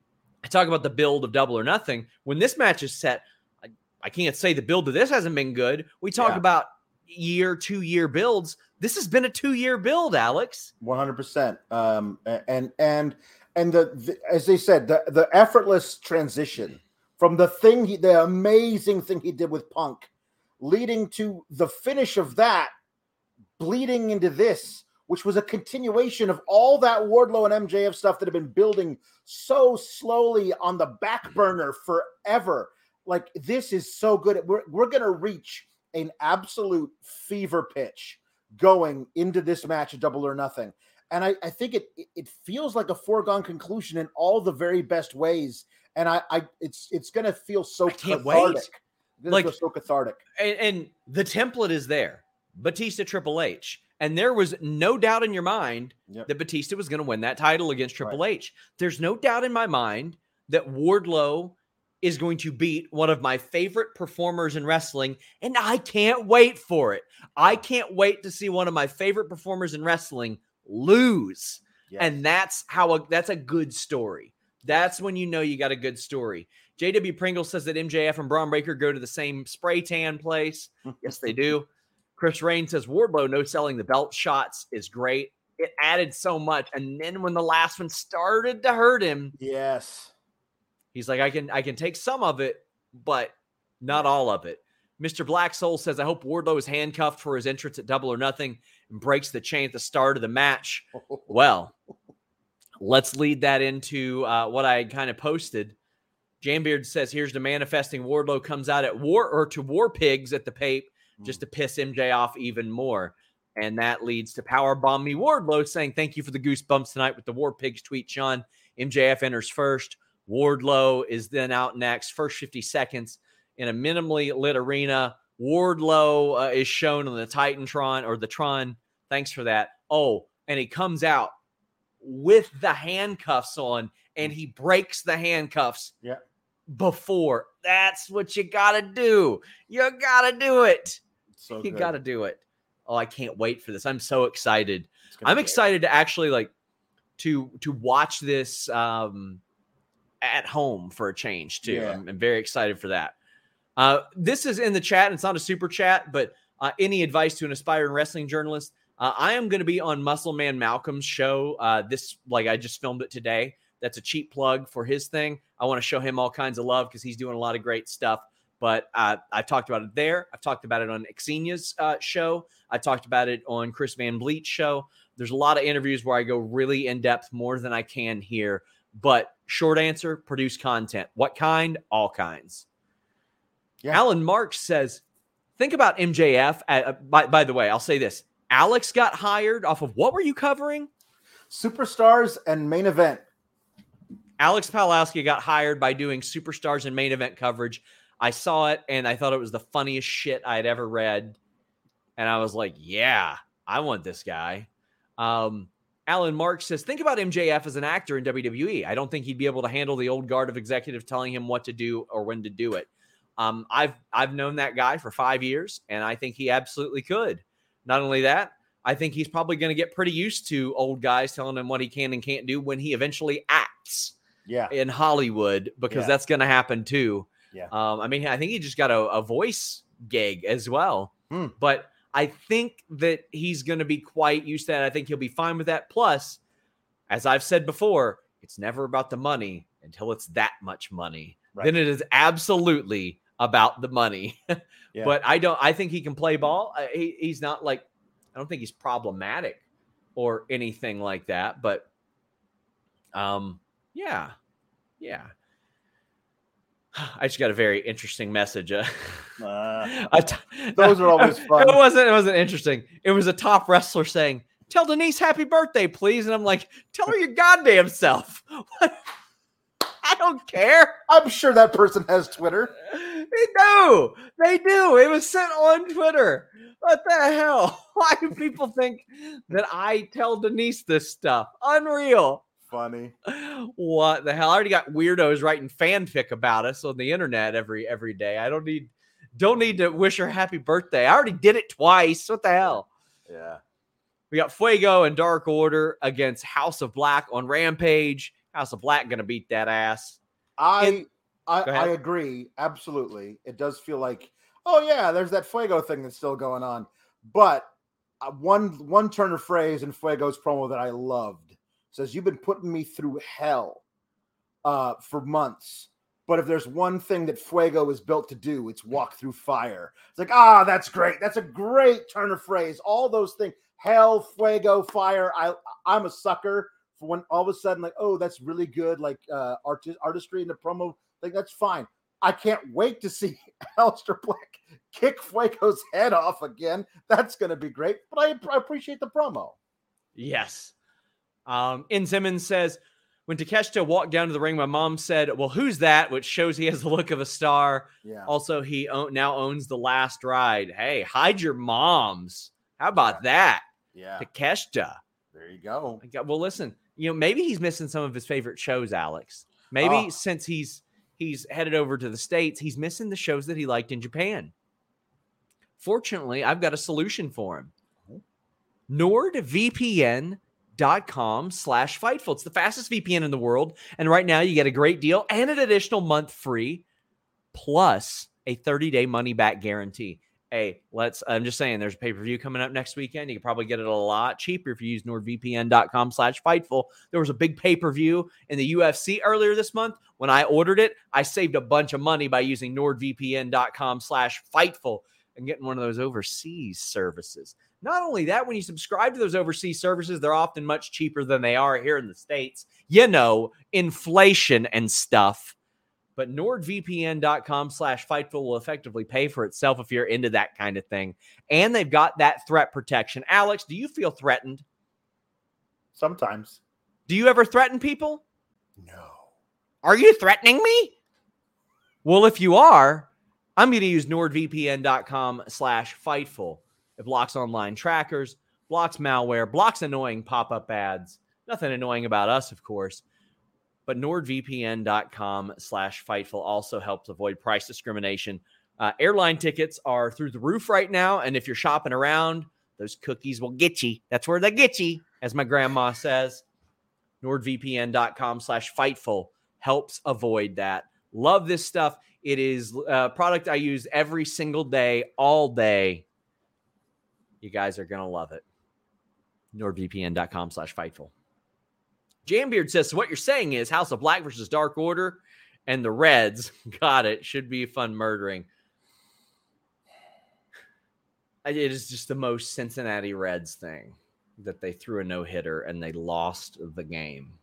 I talk about the build of Double or Nothing. When this match is set, I, I can't say the build to this hasn't been good. We talk yeah. about year, two-year builds. This has been a two-year build, Alex. one hundred percent. Um, and and and the, the as they said, the, the effortless transition from the thing, he, the amazing thing he did with Punk, leading to the finish of that, bleeding into this, which was a continuation of all that Wardlow and M J F stuff that had been building so slowly on the back burner forever. Like, this is so good. We're, we're going to reach an absolute fever pitch going into this match at Double or Nothing. And I, I think it it feels like a foregone conclusion in all the very best ways. And I, I it's it's going to feel so I can't cathartic. Wait. Like, feel so cathartic. And, and the template is there. Batista, Triple H. And there was no doubt in your mind yep. that Batista was going to win that title against Triple right. H. There's no doubt in my mind that Wardlow is going to beat one of my favorite performers in wrestling, and I can't wait for it. I can't wait to see one of my favorite performers in wrestling lose. Yes. And that's how a, that's a good story. That's when you know you got a good story. J W Pringle says that M J F and Braun Breaker go to the same spray tan place. Yes, they do. Chris Rain says Wardlow no selling the belt shots is great. It added so much. And then when the last one started to hurt him, yes, he's like, I can I can take some of it, but not all of it. Mister Black Soul says, I hope Wardlow is handcuffed for his entrance at Double or Nothing and breaks the chain at the start of the match. Well, let's lead that into uh, what I kind of posted. Jambeard says, here's the manifesting Wardlow comes out at War or to War Pigs at the Pape just to piss M J off even more. And that leads to Powerbomb Me Wardlow saying, thank you for the goosebumps tonight with the War Pigs tweet, Sean. M J F enters first. Wardlow is then out next. First fifty seconds in a minimally lit arena. Wardlow uh, is shown on the Titantron or the Tron. Thanks for that. Oh, and he comes out with the handcuffs on, and he breaks the handcuffs yeah. before. That's what you got to do. You got to do it. So you good. got to do it. Oh, I can't wait for this. I'm so excited. I'm excited to actually like to to watch this um, at home for a change too. Yeah. I'm, I'm very excited for that. Uh, this is in the chat. And it's not a super chat, but uh, any advice to an aspiring wrestling journalist? Uh, I am going to be on Muscle Man Malcolm's show. Uh, this, like, I just filmed it today. That's a cheap plug for his thing. I want to show him all kinds of love because he's doing a lot of great stuff. But uh, I've talked about it there. I've talked about it on Xenia's uh, show. I talked about it on Chris Van Vliet's show. There's a lot of interviews where I go really in depth, more than I can here. But short answer, produce content. What kind? All kinds. Yeah. Alan Marks says, think about M J F. Uh, by, by the way, I'll say this. Alex got hired off of what were you covering? Superstars and Main Event. Alex Pawlowski got hired by doing Superstars and Main Event coverage. I saw it, and I thought it was the funniest shit I had ever read. And I was like, yeah, I want this guy. Um, Alan Marks says, think about M J F as an actor in W W E. I don't think he'd be able to handle the old guard of executives telling him what to do or when to do it. Um, I've I've known that guy for five years, and I think he absolutely could. Not only that, I think he's probably going to get pretty used to old guys telling him what he can and can't do when he eventually acts yeah. in Hollywood, because yeah. that's going to happen too. Yeah. Um, I mean, I think he just got a, a voice gig as well. Hmm. But I think that he's going to be quite used to that. I think he'll be fine with that. Plus, as I've said before, it's never about the money until it's that much money. Right. Then it is absolutely about the money. yeah. But I don't, I think he can play ball. He, he's not like, I don't think he's problematic or anything like that, but um, yeah, yeah. I just got a very interesting message. Uh, uh, t- those are always fun. It wasn't. It wasn't interesting. It was a top wrestler saying, "Tell Denise happy birthday, please." And I'm like, "Tell her your goddamn self." I don't care. I'm sure that person has Twitter. They do. They do. It was sent on Twitter. What the hell? Why do people think that I tell Denise this stuff? Unreal. Funny. What the hell? I already got weirdos writing fanfic about us on the internet every every day. I don't need don't need to wish her happy birthday. I already did it twice. What the hell? Yeah. We got Fuego and Dark Order against House of Black on Rampage. House of Black gonna beat that ass. I and, I, I agree. Absolutely. It does feel like, oh yeah, there's that Fuego thing that's still going on. But uh, one one turn of phrase in Fuego's promo that I loved says, "You've been putting me through hell uh, for months. But if there's one thing that Fuego is built to do, it's walk through fire." It's like, ah, oh, that's great. That's a great turn of phrase. All those things, hell, Fuego, fire. I, I'm a sucker for when all of a sudden, like, oh, that's really good. Like uh, art- artistry in the promo. Like, that's fine. I can't wait to see Aleister Black kick Fuego's head off again. That's going to be great. But I, I appreciate the promo. Yes. Um, In Simmons says, when Takeshita walked down to the ring, my mom said, "Well, who's that?" Which shows he has the look of a star. Yeah. Also, he own, now owns The Last Ride. Hey, hide your moms. How about yeah. that? Yeah. Takeshita. There you go. Well, listen, you know, maybe he's missing some of his favorite shows, Alex. Maybe oh. since he's he's headed over to the States, he's missing the shows that he liked in Japan. Fortunately, I've got a solution for him. NordVPN. Dot com slash Fightful. It's the fastest V P N in the world. And right now you get a great deal and an additional month free plus a thirty day money back guarantee. Hey, let's, I'm just saying there's a pay-per-view coming up next weekend. You can probably get it a lot cheaper if you use NordVPN dot com slash Fightful. There was a big pay-per-view in the U F C earlier this month. When I ordered it, I saved a bunch of money by using NordVPN dot com slash Fightful and getting one of those overseas services. Not only that, when you subscribe to those overseas services, they're often much cheaper than they are here in the States. You know, inflation and stuff. But NordVPN dot com slash Fightful will effectively pay for itself if you're into that kind of thing. And they've got that threat protection. Alex, do you feel threatened? Sometimes. Do you ever threaten people? No. Are you threatening me? Well, if you are, I'm going to use NordVPN dot com slash Fightful. It blocks online trackers, blocks malware, blocks annoying pop-up ads. Nothing annoying about us, of course. But NordVPN dot com slash Fightful also helps avoid price discrimination. Uh, airline tickets are through the roof right now, and if you're shopping around, those cookies will get you. That's where they get you, as my grandma says. NordVPN dot com slash Fightful helps avoid that. Love this stuff. It is a product I use every single day, all day. You guys are going to love it. NordVPN dot com slash Fightful. Jambeard says, so what you're saying is House of Black versus Dark Order and the Reds, got it, should be fun murdering. It is just the most Cincinnati Reds thing that they threw a no-hitter and they lost the game.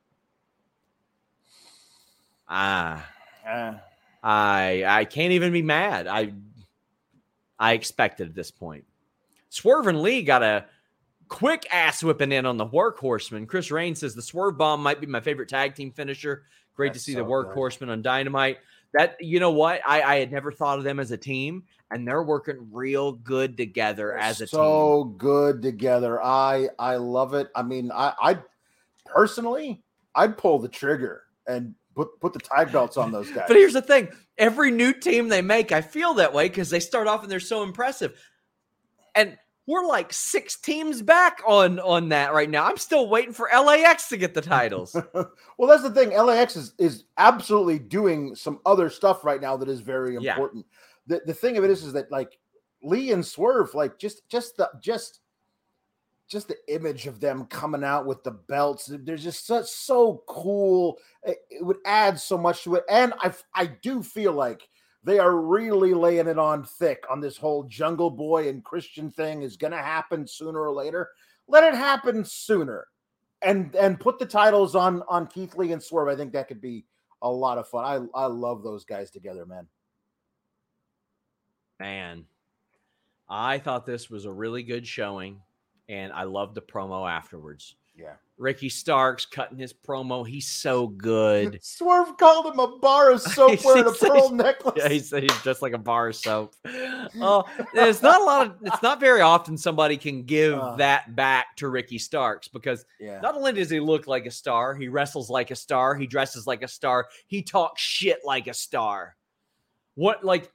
Ah, uh, I I can't even be mad. I I expected at this point. Swerve and Lee got a quick ass whipping in on the Workhorseman. Chris Rain says the Swerve Bomb might be my favorite tag team finisher. Great That's to see so the Workhorseman on Dynamite. That, you know what? I, I had never thought of them as a team, and they're working real good together they're as a so team. So good together. I I love it. I mean, I I personally, I'd pull the trigger and put put the tag belts on those guys. But here's the thing: every new team they make, I feel that way because they start off and they're so impressive. And we're like six teams back on, on that right now. I'm still waiting for L A X to get the titles. Well, that's the thing. L A X is, is absolutely doing some other stuff right now that is very important. Yeah. The the thing of it is, is that like Lee and Swerve, like just just the just just the image of them coming out with the belts. They're just so, so cool. It, it would add so much to it. And I I do feel like they are really laying it on thick on this whole Jungle Boy and Christian thing is going to happen sooner or later. Let it happen sooner and, and put the titles on, on Keith Lee and Swerve. I think that could be a lot of fun. I I love those guys together, man. Man, I thought this was a really good showing, and I loved the promo afterwards. Yeah. Ricky Starks cutting his promo. He's so good. Swerve called him a bar of soap wearing a pearl necklace. Yeah, he said he's just like a bar of soap. Oh, it's not a lot of. It's not very often somebody can give uh, that back to Ricky Starks because yeah. not only does he look like a star, he wrestles like a star, he dresses like a star, he talks shit like a star. What like?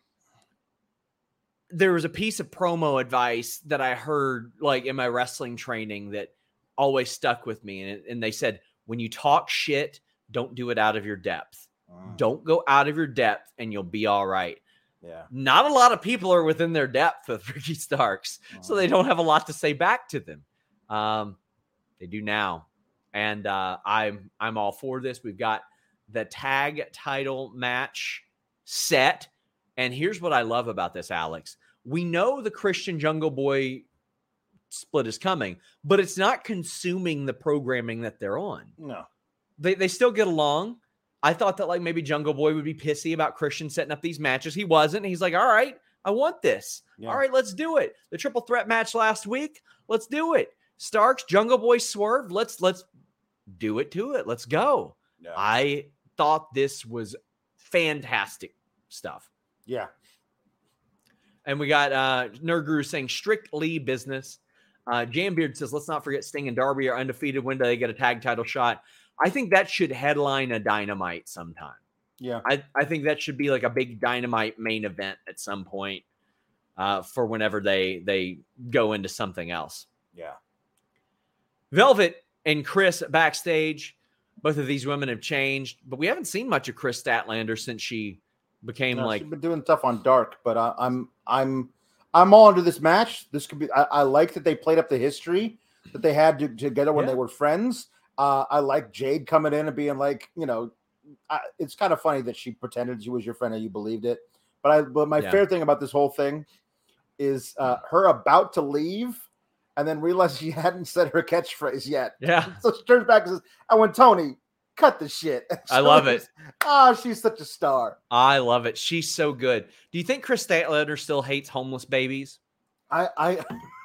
There was a piece of promo advice that I heard like in my wrestling training that always stuck with me. And, and they said, when you talk shit, don't do it out of your depth. Mm. Don't go out of your depth and you'll be all right. Yeah. Not a lot of people are within their depth with Ricky Starks, mm. so they don't have a lot to say back to them. Um, they do now. And uh, I'm, I'm all for this. We've got the tag title match set. And here's what I love about this, Alex. We know the Christian Jungle Boy split is coming, but it's not consuming the programming that they're on. No. They they still get along. I thought that like maybe Jungle Boy would be pissy about Christian setting up these matches. He wasn't. He's like, all right, I want this. Yeah. All right, let's do it. The triple threat match last week, let's do it. Starks, Jungle Boy, Swerve, let's let's do it to it. Let's go. Yeah. I thought this was fantastic stuff. Yeah. And we got uh, Nerd Guru saying strictly business. Uh, Jambeard says, let's not forget Sting and Darby are undefeated. When do they get a tag title shot? I think that should headline a Dynamite sometime. Yeah. I, I think that should be like a big Dynamite main event at some point uh, for whenever they, they go into something else. Yeah. Velvet and Chris backstage. Both of these women have changed, but we haven't seen much of Chris Statlander since she became no, like she's been doing stuff on Dark, but I, I'm I'm I'm all into this match. This could be. I, I like that they played up the history that they had to, together when yeah. they were friends. Uh, I like Jade coming in and being like, you know, I, it's kind of funny that she pretended she was your friend and you believed it. But I, but my yeah. favorite thing about this whole thing is uh, her about to leave and then realize she hadn't said her catchphrase yet. Yeah. So she turns back and says, "I want Tony." Cut the shit. I love it. Oh, she's such a star. I love it. She's so good. Do you think Chris Statlander still hates homeless babies? I I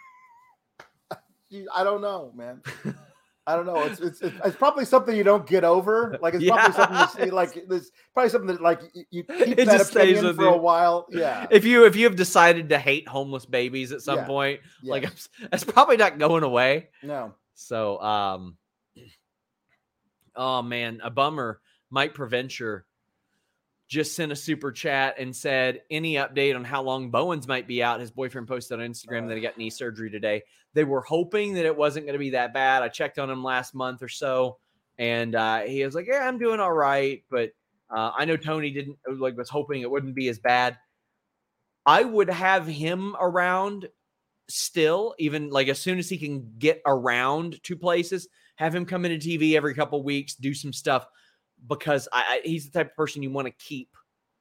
I don't know, man. I don't know. It's it's it's probably something you don't get over. Like it's yeah. probably something you see. Like it's probably something that like you, you keep it that opinion for you. a while. Yeah. If you if you have decided to hate homeless babies at some yeah. point, yeah. like that's probably not going away. No. So um. Oh, man, a bummer. Mike Provencher just sent a super chat and said, any update on how long Bowens might be out? His boyfriend posted on Instagram uh, that he got knee surgery today. They were hoping that it wasn't going to be that bad. I checked on him last month or so, and uh, he was like, yeah, I'm doing all right. But uh, I know Tony didn't like was hoping it wouldn't be as bad. I would have him around still, even like as soon as he can get around to places. Have him come into T V every couple of weeks, do some stuff, because I, I, he's the type of person you want to keep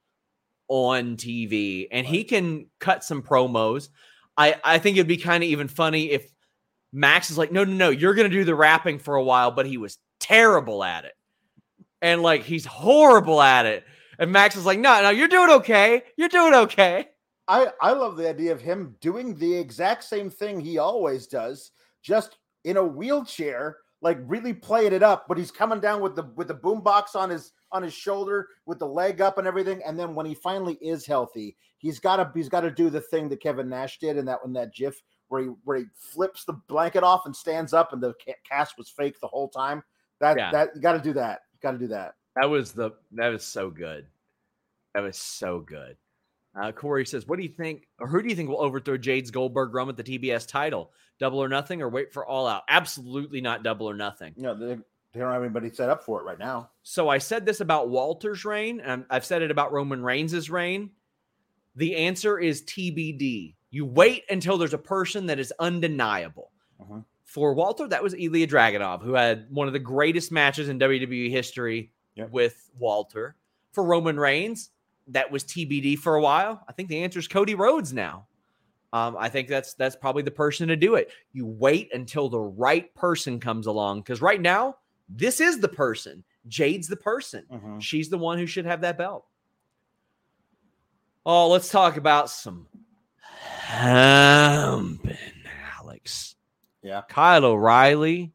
on T V. And he can cut some promos. I, I think it'd be kind of even funny if Max is like, no, no, no, you're going to do the rapping for a while, but he was terrible at it. And like, he's horrible at it. And Max is like, no, no, you're doing okay. You're doing okay. I, I love the idea of him doing the exact same thing he always does, just in a wheelchair. Like really playing it up, but he's coming down with the with the boombox on his on his shoulder with the leg up and everything. And then when he finally is healthy, he's got to he's got to do the thing that Kevin Nash did in that in that GIF where he where he flips the blanket off and stands up, and the cast was fake the whole time. That yeah. that you got to do that. You got to do that. That was the that was so good. That was so good. Uh, Corey says, what do you think, or who do you think will overthrow Jade's Goldberg run with the T B S title? Double or Nothing or wait for All Out? Absolutely not Double or Nothing. No, they, they don't have anybody set up for it right now. So I said this about Walter's reign, and I've said it about Roman Reigns' reign. The answer is T B D. You wait until there's a person that is undeniable. Uh-huh. For Walter, that was Ilya Dragunov, who had one of the greatest matches in W W E history yep. with Walter. For Roman Reigns, that was T B D for a while. I think the answer is Cody Rhodes now. Um, I think that's that's probably the person to do it. You wait until the right person comes along, because right now, this is the person. Jade's the person. Mm-hmm. She's the one who should have that belt. Oh, let's talk about some humping, Alex. Yeah. Kyle O'Reilly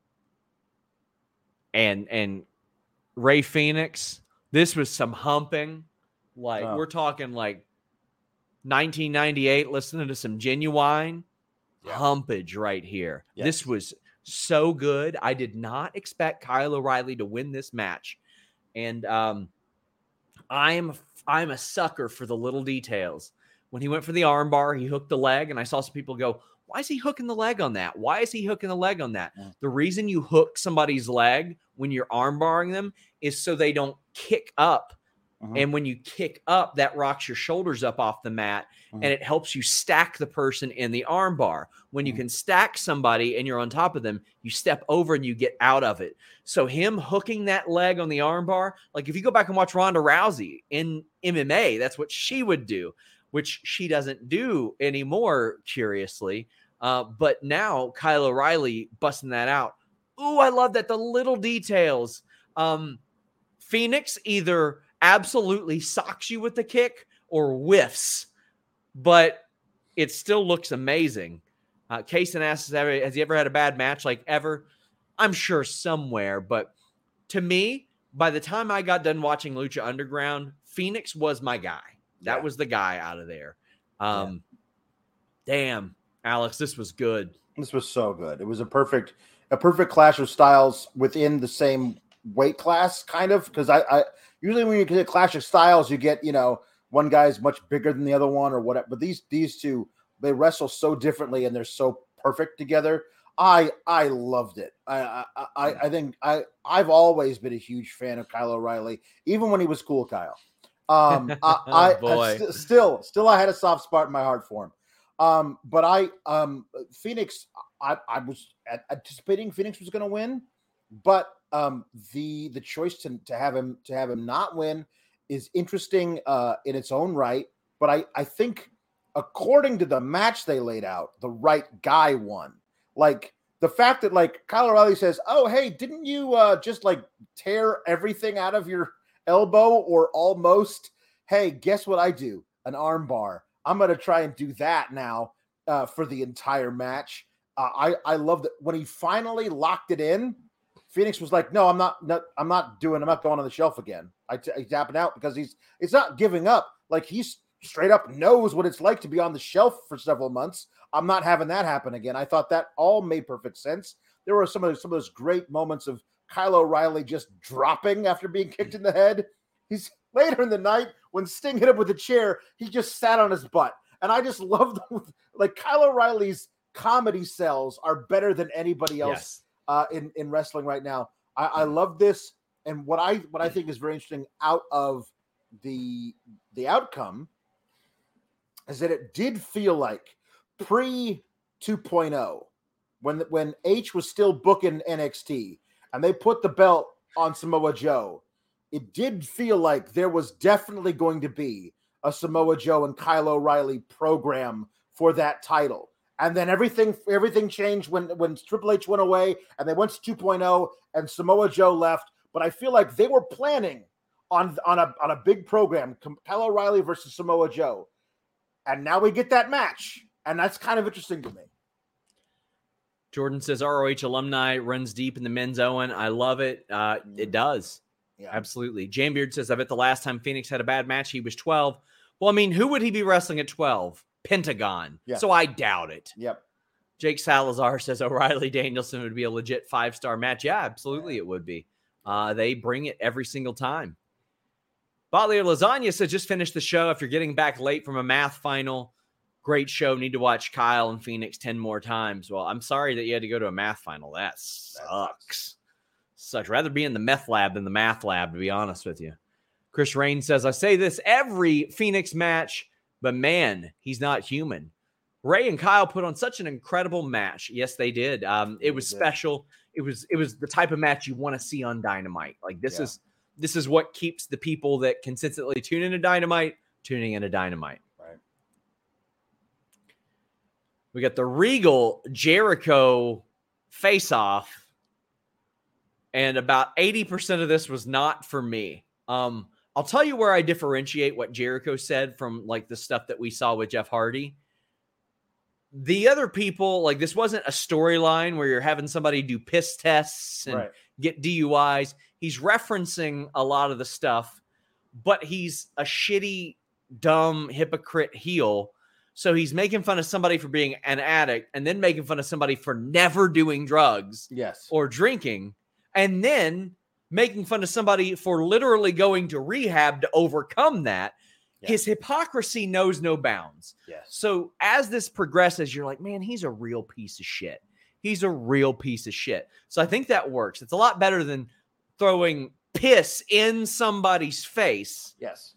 and and Ray Phoenix. This was some humping. Like, oh. we're talking like nineteen ninety-eight, listening to some Genuine yeah. humpage right here. Yes. This was so good. I did not expect Kyle O'Reilly to win this match. And um, I'm I'm a sucker for the little details. When he went for the armbar, he hooked the leg, and I saw some people go, why is he hooking the leg on that? Why is he hooking the leg on that? Yeah. The reason you hook somebody's leg when you're armbarring them is so they don't kick up. Uh-huh. And when you kick up, that rocks your shoulders up off the mat, uh-huh. and it helps you stack the person in the armbar. When you uh-huh. can stack somebody and you're on top of them, you step over and you get out of it. So him hooking that leg on the armbar, like if you go back and watch Ronda Rousey in M M A, that's what she would do, which she doesn't do anymore, curiously. Uh, but now Kyle O'Reilly busting that out. Ooh, I love that. The little details. Um, Phoenix either absolutely socks you with the kick or whiffs, but it still looks amazing. Uh, Kaysen asks, has he ever had a bad match? Like ever? I'm sure somewhere, but to me, by the time I got done watching Lucha Underground, Phoenix was my guy. That yeah. was the guy out of there. Um, yeah. Damn, Alex, this was good. This was so good. It was a perfect, a perfect clash of styles within the same weight class, kind of. Because I, I usually when you get a clash of styles, you get, you know, one guy's much bigger than the other one or whatever. But these these two, they wrestle so differently and they're so perfect together. I I loved it. I I I, I think I I've always been a huge fan of Kyle O'Reilly, even when he was Cool Kyle. Um, I, I, Boy. I st- still, still, I had a soft spot in my heart for him. Um, but I, um, Phoenix, I, I was anticipating Phoenix was going to win, but um, the the choice to to have him to have him not win is interesting uh, in its own right. But I, I think according to the match they laid out, the right guy won. Like the fact that like Kyle O'Reilly says, "Oh, hey, didn't you uh, just like tear everything out of your elbow or almost? Hey, guess what I do? An arm bar. I'm going to try and do that now uh, for the entire match." Uh, I, I love that when he finally locked it in, Phoenix was like, no, I'm not, not I'm not doing, I'm not going on the shelf again. I t- he's tapping out because he's, it's not giving up. Like he's straight up knows what it's like to be on the shelf for several months. I'm not having that happen again. I thought that all made perfect sense. There were some of those, some of those great moments of Kyle O'Reilly just dropping after being kicked in the head. He's later in the night when Sting hit him with a chair, he just sat on his butt. And I just love the, like Kyle O'Reilly's comedy cells are better than anybody else yes. uh, in, in wrestling right now. I, I love this. And what I what I think is very interesting out of the the outcome is that it did feel like pre two point oh when when H was still booking N X T and they put the belt on Samoa Joe, it did feel like there was definitely going to be a Samoa Joe and Kyle O'Reilly program for that title. And then everything everything changed when, when Triple H went away and they went to two point oh and Samoa Joe left. But I feel like they were planning on, on, a, on a big program, Kyle O'Reilly versus Samoa Joe. And now we get that match. And that's kind of interesting to me. Jordan says R O H alumni runs deep in the men's Owen. I love it. Uh, it does. Yeah. Absolutely. Jambeard says, I bet the last time Phoenix had a bad match, he was twelve. Well, I mean, who would he be wrestling at twelve? Pentagon. Yeah. So I doubt it. Yep. Jake Salazar says O'Reilly Danielson would be a legit five-star match. Yeah, absolutely it would be. Uh, they bring it every single time. Botlier Lasagna says, just finished the show. If you're getting back late from a math final, great show. Need to watch Kyle and Phoenix ten more times. Well, I'm sorry that you had to go to a math final. That sucks. Sucks. Rather be in the meth lab than the math lab, to be honest with you. Chris Rain says, I say this every Phoenix match, but man, he's not human. Ray and Kyle put on such an incredible match. Yes, they did. Um, it was special. It was it was the type of match you want to see on Dynamite. Like this yeah. is this is what keeps the people that consistently tune into Dynamite tuning into Dynamite. Right. We got the Regal Jericho face-off. And about eighty percent of this was not for me. Um, I'll tell you where I differentiate what Jericho said from like the stuff that we saw with Jeff Hardy. The other people, like this wasn't a storyline where you're having somebody do piss tests and Right. get D U Is. He's referencing a lot of the stuff, but he's a shitty, dumb, hypocrite heel. So he's making fun of somebody for being an addict and then making fun of somebody for never doing drugs Yes. or drinking, and then making fun of somebody for literally going to rehab to overcome that. Yeah. His hypocrisy knows no bounds. Yes. So as this progresses, you're like, man, he's a real piece of shit. He's a real piece of shit. So I think that works. It's a lot better than throwing piss in somebody's face. Yes.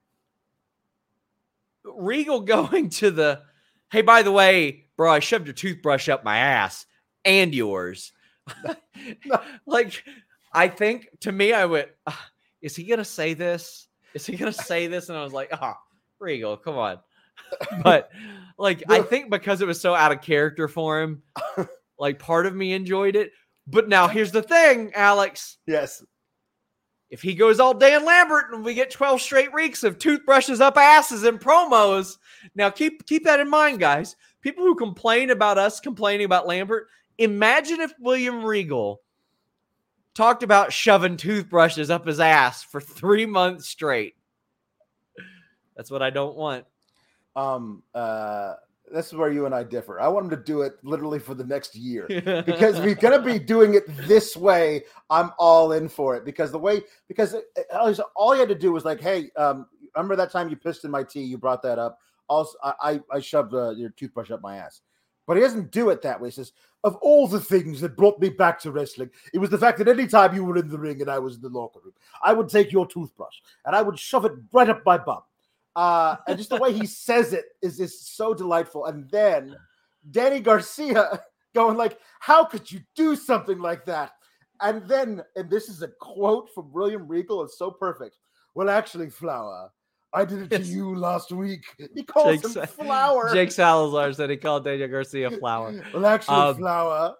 Regal going to the, hey, by the way, bro, I shoved your toothbrush up my ass and yours. No. Like, I think to me, I went, uh, is he going to say this? Is he going to say this? And I was like, oh, Regal, come on. But like, I think because it was so out of character for him, like part of me enjoyed it. But now here's the thing, Alex. Yes. If he goes all Dan Lambert and we get twelve straight weeks of toothbrushes up asses and promos, now keep keep that in mind, guys. People who complain about us complaining about Lambert, imagine if William Regal talked about shoving toothbrushes up his ass for three months straight. That's what I don't want. Um, uh, this is where you and I differ. I want him to do it literally for the next year because we're going to be doing it this way. I'm all in for it because the way, because it, it, all you had to do was like, hey, um, remember that time you pissed in my tea? You brought that up. Also, I, I, I shoved uh, your toothbrush up my ass. But he doesn't do it that way. He says, of all the things that brought me back to wrestling, it was the fact that any time you were in the ring and I was in the locker room, I would take your toothbrush and I would shove it right up my bum. Uh, and just the way he says it is, is so delightful. And then Danny Garcia going like, how could you do something like that? And then, and this is a quote from William Regal. It's so perfect. Well, actually, Flower, I did it to it's, you last week. He calls Jake, him Flower. Jake Salazar said he called Daniel Garcia Flower. Well, actually, um, Flower.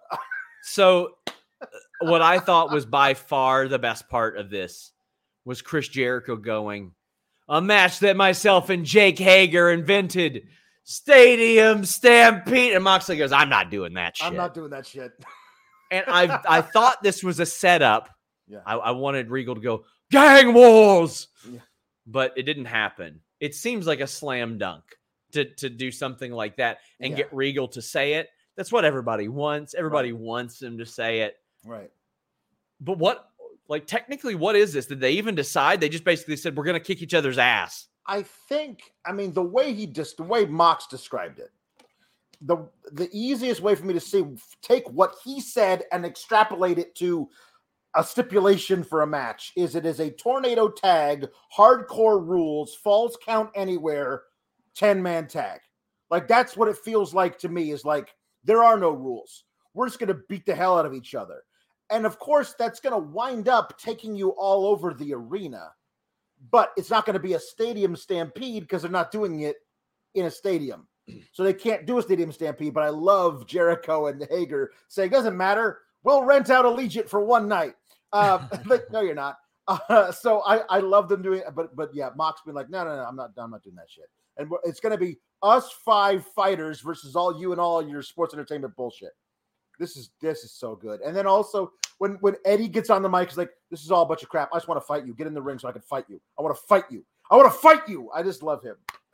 So what I thought was by far the best part of this was Chris Jericho going, a match that myself and Jake Hager invented. Stadium Stampede. And Moxley goes, I'm not doing that shit. I'm not doing that shit. And I I thought this was a setup. Yeah. I, I wanted Regal to go, gang wars. Yeah. But it didn't happen. It seems like a slam dunk to, to do something like that and yeah. get Regal to say it. That's what everybody wants. Everybody right. wants him to say it. Right. But what, like, technically, what is this? Did they even decide? They just basically said, we're going to kick each other's ass. I think, I mean, the way he just, the way Mox described it, the the easiest way for me to see, take what he said and extrapolate it to a stipulation for a match is it is a tornado tag, hardcore rules, falls count anywhere, ten-man tag. Like, that's what it feels like to me, is like, there are no rules. We're just going to beat the hell out of each other. And, of course, that's going to wind up taking you all over the arena. But it's not going to be a stadium stampede because they're not doing it in a stadium. So they can't do a stadium stampede. But I love Jericho and Hager saying, doesn't matter. We'll rent out Allegiant for one night. Uh, like, no, you're not. Uh, so I, I love them doing it. But, but yeah, Mox being like, no, no, no, I'm not, I'm not doing that shit. And it's going to be us five fighters versus all you and all your sports entertainment bullshit. This is this is so good. And then also when, when Eddie gets on the mic, he's like, this is all a bunch of crap. I just want to fight you. Get in the ring so I can fight you. I want to fight you. I want to fight you. I just love him.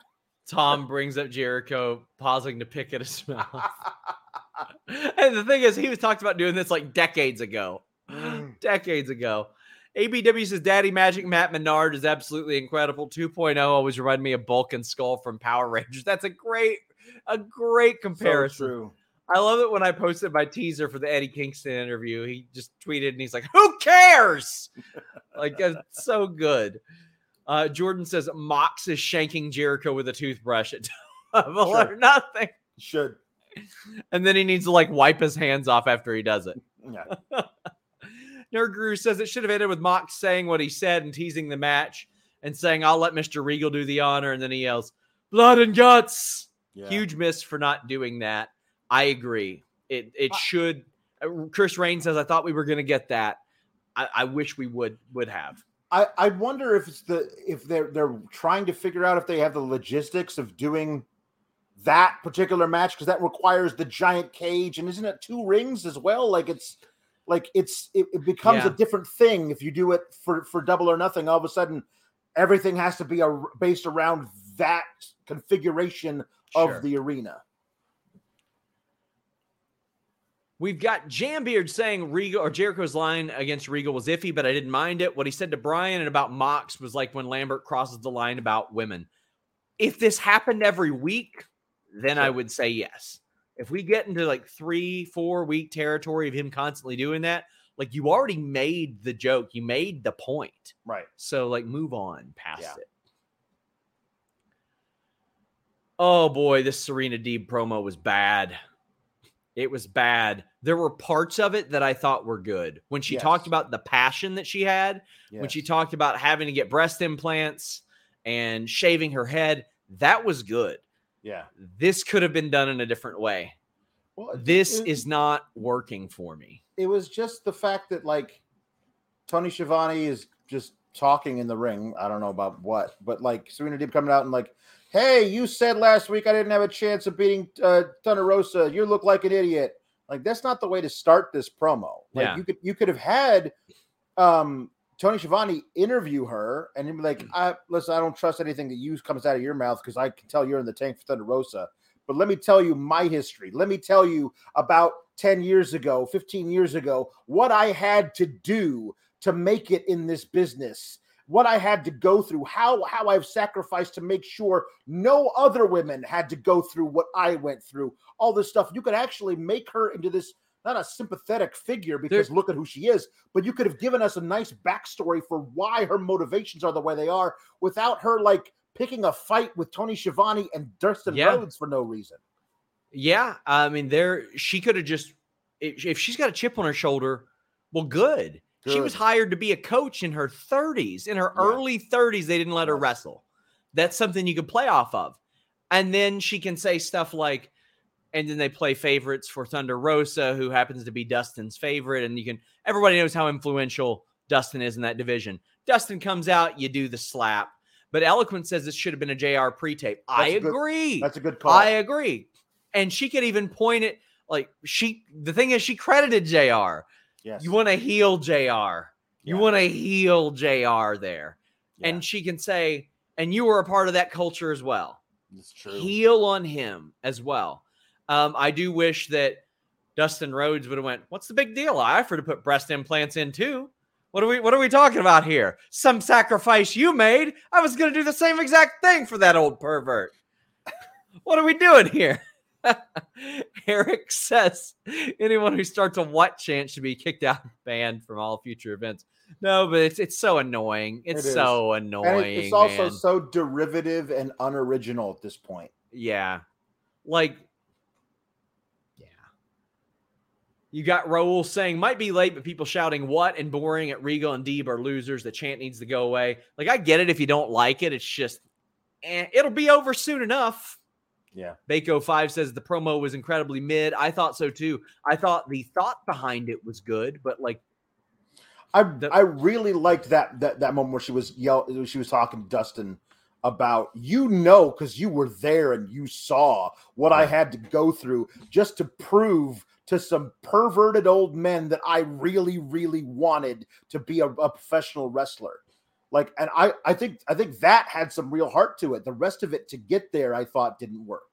Tom brings up Jericho pausing to pick at his mouth. And the thing is, he was talked about doing this like decades ago. Mm. Decades ago. A B W says Daddy Magic Matt Menard is absolutely incredible. two point oh always reminded me of Bulk and Skull from Power Rangers. That's a great, a great comparison. So true. I love it when I posted my teaser for the Eddie Kingston interview. He just tweeted and he's like, who cares? Like, it's so good. Uh, Jordan says Mox is shanking Jericho with a toothbrush at Double sure. or Nothing. Should. And then he needs to like wipe his hands off after he does it. Yeah. Nerd Guru says it should have ended with Mox saying what he said and teasing the match and saying, I'll let Mister Regal do the honor. And then he yells, blood and guts. Yeah. Huge miss for not doing that. I agree. It it should. Chris Rain says, I thought we were going to get that. I, I wish we would would have. I, I wonder if it's the if they're they're trying to figure out if they have the logistics of doing that particular match, because that requires the giant cage, and isn't it two rings as well? Like it's like it's it, it becomes yeah. a different thing if you do it for for Double or Nothing. All of a sudden, everything has to be a, based around that configuration sure. of the arena. We've got Jambeard saying Regal or Jericho's line against Regal was iffy, but I didn't mind it. What he said to Bryan and about Mox was like when Lambert crosses the line about women. If this happened every week, then sure. I would say yes. If we get into like three, four week territory of him constantly doing that, like you already made the joke, you made the point. Right. So like move on past yeah. it. Oh boy, this Serena Deeb promo was bad. It was bad. There were parts of it that I thought were good. When she yes. talked about the passion that she had, yes. when she talked about having to get breast implants and shaving her head, that was good. Yeah. This could have been done in a different way. Well, this it, is not working for me. It was just the fact that, like, Tony Schiavone is just talking in the ring. I don't know about what, but, like, Serena Deeb coming out and, like, hey, you said last week I didn't have a chance of beating uh, Thunder Rosa. You look like an idiot. Like, that's not the way to start this promo. Like, yeah. you could you could have had um, Tony Schiavone interview her and he'd be like, I, listen, I don't trust anything that you comes out of your mouth because I can tell you're in the tank for Thunder Rosa. But let me tell you my history. Let me tell you about ten years ago, fifteen years ago, what I had to do to make it in this business. What I had to go through, how how I've sacrificed to make sure no other women had to go through what I went through, all this stuff. You could actually make her into this, not a sympathetic figure because There's, look at who she is, but you could have given us a nice backstory for why her motivations are the way they are without her like picking a fight with Tony Schiavone and Dustin yeah. Rhodes for no reason. Yeah, I mean, there she could have just, if, if she's got a chip on her shoulder, well, good. Good. She was hired to be a coach in her thirties. In her yeah. early thirties, they didn't let her wrestle. That's something you could play off of. And then she can say stuff like, and then they play favorites for Thunder Rosa, who happens to be Dustin's favorite. And you can, everybody knows how influential Dustin is in that division. Dustin comes out, you do the slap. But Eloquent says this should have been a J R pre-tape. That's I agree. Good, that's a good call. I agree. And she could even point it, like, she, the thing is, she credited J R. Yes. You want to heal J R. You yeah. want to heal J R there. Yeah. And she can say, and you were a part of that culture as well. It's true. Heal on him as well. Um, I do wish that Dustin Rhodes would have went, what's the big deal? I offered to put breast implants in too. What are we, what are we talking about here? Some sacrifice you made. I was going to do the same exact thing for that old pervert. What are we doing here? Eric says anyone who starts a what chant should be kicked out and banned from all future events. No, but it's it's so annoying. It's it so annoying. And it, it's also man. so derivative and unoriginal at this point. Yeah. Like, yeah. You got Raul saying, might be late, but people shouting what and boring at Regal and Deeb are losers. The chant needs to go away. Like, I get it if you don't like it. It's just, eh, it'll be over soon enough. Yeah. Bako five says the promo was incredibly mid. I thought so too. I thought the thought behind it was good, but like I the, I really liked that that that moment where she was yell she was talking to Dustin about, you know, because you were there and you saw what yeah. I had to go through just to prove to some perverted old men that I really, really wanted to be a, a professional wrestler. Like, and I, I think, I think that had some real heart to it. The rest of it to get there, I thought didn't work.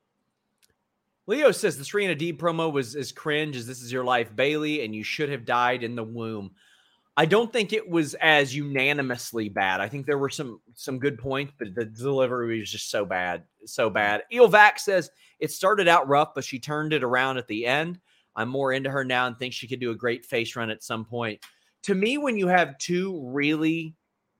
Leo says the Serena Deeb promo was as cringe as This Is Your Life, Bailey, and you should have died in the womb. I don't think it was as unanimously bad. I think there were some, some good points, but the delivery was just so bad, so bad. Eelvac says it started out rough, but she turned it around at the end. I'm more into her now and think she could do a great face run at some point. To me, when you have two really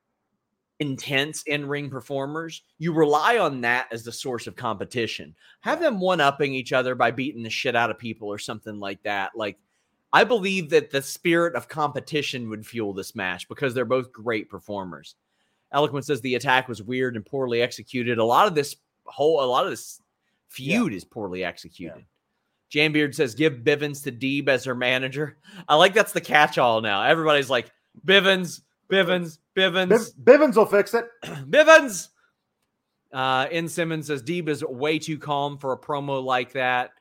intense in-ring performers, you rely on that as the source of competition. Have them one-upping each other by beating the shit out of people or something like that. Like, I believe that the spirit of competition would fuel this match because they're both great performers. Eloquent says the attack was weird and poorly executed. A lot of this whole, a lot of this feud yeah. is poorly executed. Yeah. Jambeard says, give Bivens to Deeb as her manager. I like that's the catch-all now. Everybody's like, Bivens, Bivens, Bivens. Biv- Bivens will fix it. Bivens! Uh, N. Simmons says, Deeb is way too calm for a promo like that.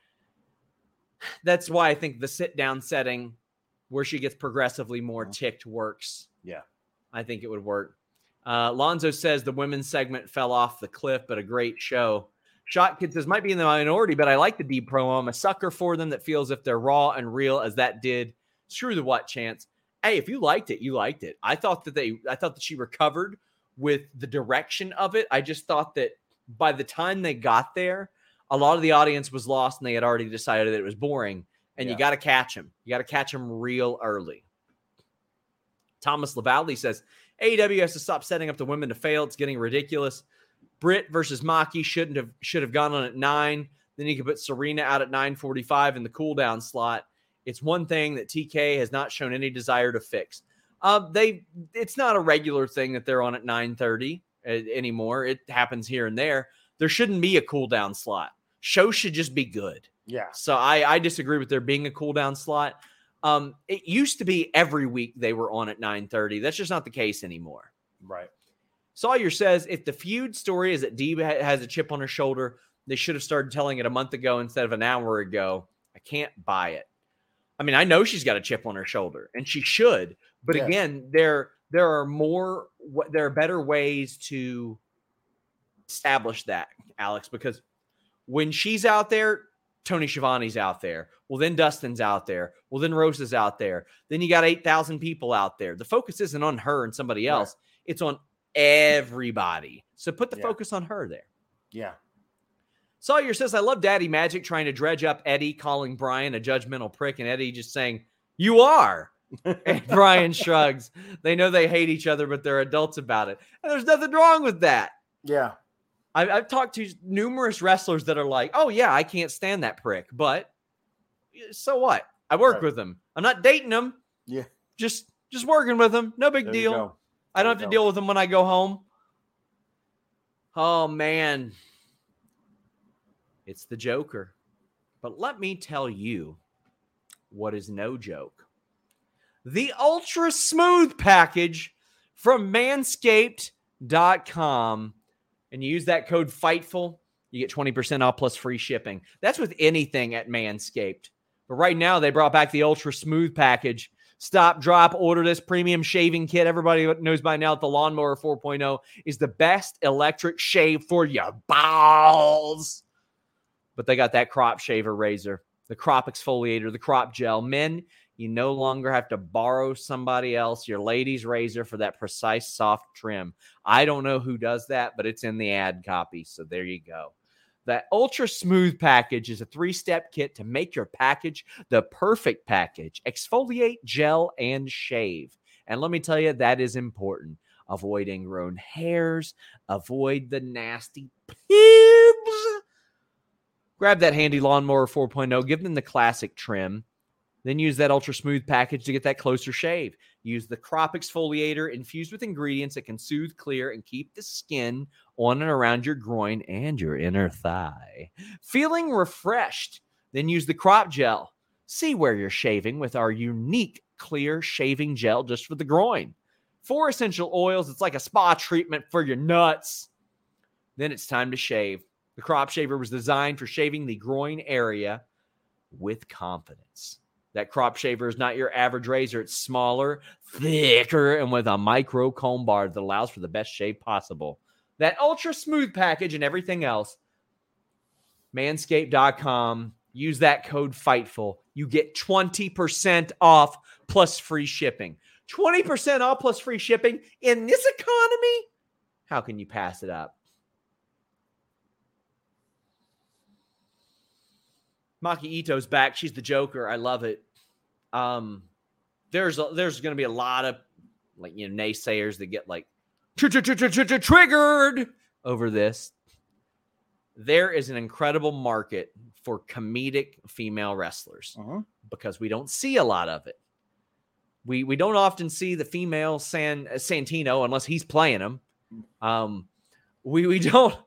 That's why I think the sit-down setting where she gets progressively more ticked works. Yeah. I think it would work. Uh, Lonzo says the women's segment fell off the cliff, but a great show. Shotkid says, might be in the minority, but I like the Deeb promo. I'm a sucker for them that feels if they're raw and real as that did. Screw the what chance. Hey, if you liked it, you liked it. I thought that they, I thought that she recovered with the direction of it. I just thought that by the time they got there, a lot of the audience was lost and they had already decided that it was boring. And yeah. you got to catch them. You got to catch them real early. Thomas Lavallee says, A E W has to stop setting up the women to fail. It's getting ridiculous. Britt versus Maki shouldn't have should have gone on at nine. Then you could put Serena out at nine forty-five in the cooldown slot. It's one thing that T K has not shown any desire to fix. Uh, they it's not a regular thing that they're on at nine thirty anymore. It happens here and there. There shouldn't be a cooldown slot. Shows should just be good. Yeah. So I, I disagree with there being a cooldown slot. Um, it used to be every week they were on at nine thirty. That's just not the case anymore. Right. Sawyer says, if the feud story is that Deeb has a chip on her shoulder, they should have started telling it a month ago instead of an hour ago. I can't buy it. I mean, I know she's got a chip on her shoulder, and she should. But yes. again, there there are more, there are better ways to establish that, Alex, because when she's out there, Tony Schiavone's out there. Well, then Dustin's out there. Well, then Rosa's out there. Then you got eight thousand people out there. The focus isn't on her and somebody else. Right. It's on everybody. So put the yeah. focus on her there. Yeah. Sawyer says, I love Daddy Magic trying to dredge up Eddie, calling Brian a judgmental prick, and Eddie just saying, you are. And Brian shrugs. They know they hate each other, but they're adults about it. And there's nothing wrong with that. Yeah. I've, I've talked to numerous wrestlers that are like, oh, yeah, I can't stand that prick. But so what? I work right. with him. I'm not dating him. Yeah. Just just working with him. No big there deal. I don't have to go. deal with him when I go home. Oh, man. It's the Joker. But let me tell you what is no joke. The Ultra Smooth package from manscaped dot com. And you use that code FIGHTFUL, you get twenty percent off plus free shipping. That's with anything at Manscaped. But right now, they brought back the Ultra Smooth package. Stop, drop, order this premium shaving kit. Everybody knows by now that the Lawnmower four point oh is the best electric shave for your balls. But they got that crop shaver razor, the crop exfoliator, the crop gel. Men, you no longer have to borrow somebody else, your lady's razor, for that precise soft trim. I don't know who does that, but it's in the ad copy. So there you go. That Ultra Smooth package is a three-step kit to make your package the perfect package. Exfoliate, gel, and shave. And let me tell you, that is important. Avoid ingrown hairs. Avoid the nasty pubes. Grab that handy Lawnmower four point oh. Give them the classic trim. Then use that Ultra Smooth package to get that closer shave. Use the crop exfoliator infused with ingredients that can soothe, clear, and keep the skin on and around your groin and your inner thigh. Feeling refreshed? Then use the crop gel. See where you're shaving with our unique clear shaving gel just for the groin. Four essential oils. It's like a spa treatment for your nuts. Then it's time to shave. The crop shaver was designed for shaving the groin area with confidence. That crop shaver is not your average razor. It's smaller, thicker, and with a micro comb bar that allows for the best shave possible. That Ultra Smooth package and everything else, manscaped dot com. Use that code FIGHTFUL. You get twenty percent off plus free shipping. twenty percent off plus free shipping in this economy? How can you pass it up? Maki Ito's back. She's the Joker. I love it. Um, there's a, there's going to be a lot of like you know naysayers that get like triggered over this. There is an incredible market for comedic female wrestlers uh-huh. because we don't see a lot of it. We we don't often see the female San Santino unless he's playing him. Um, we we don't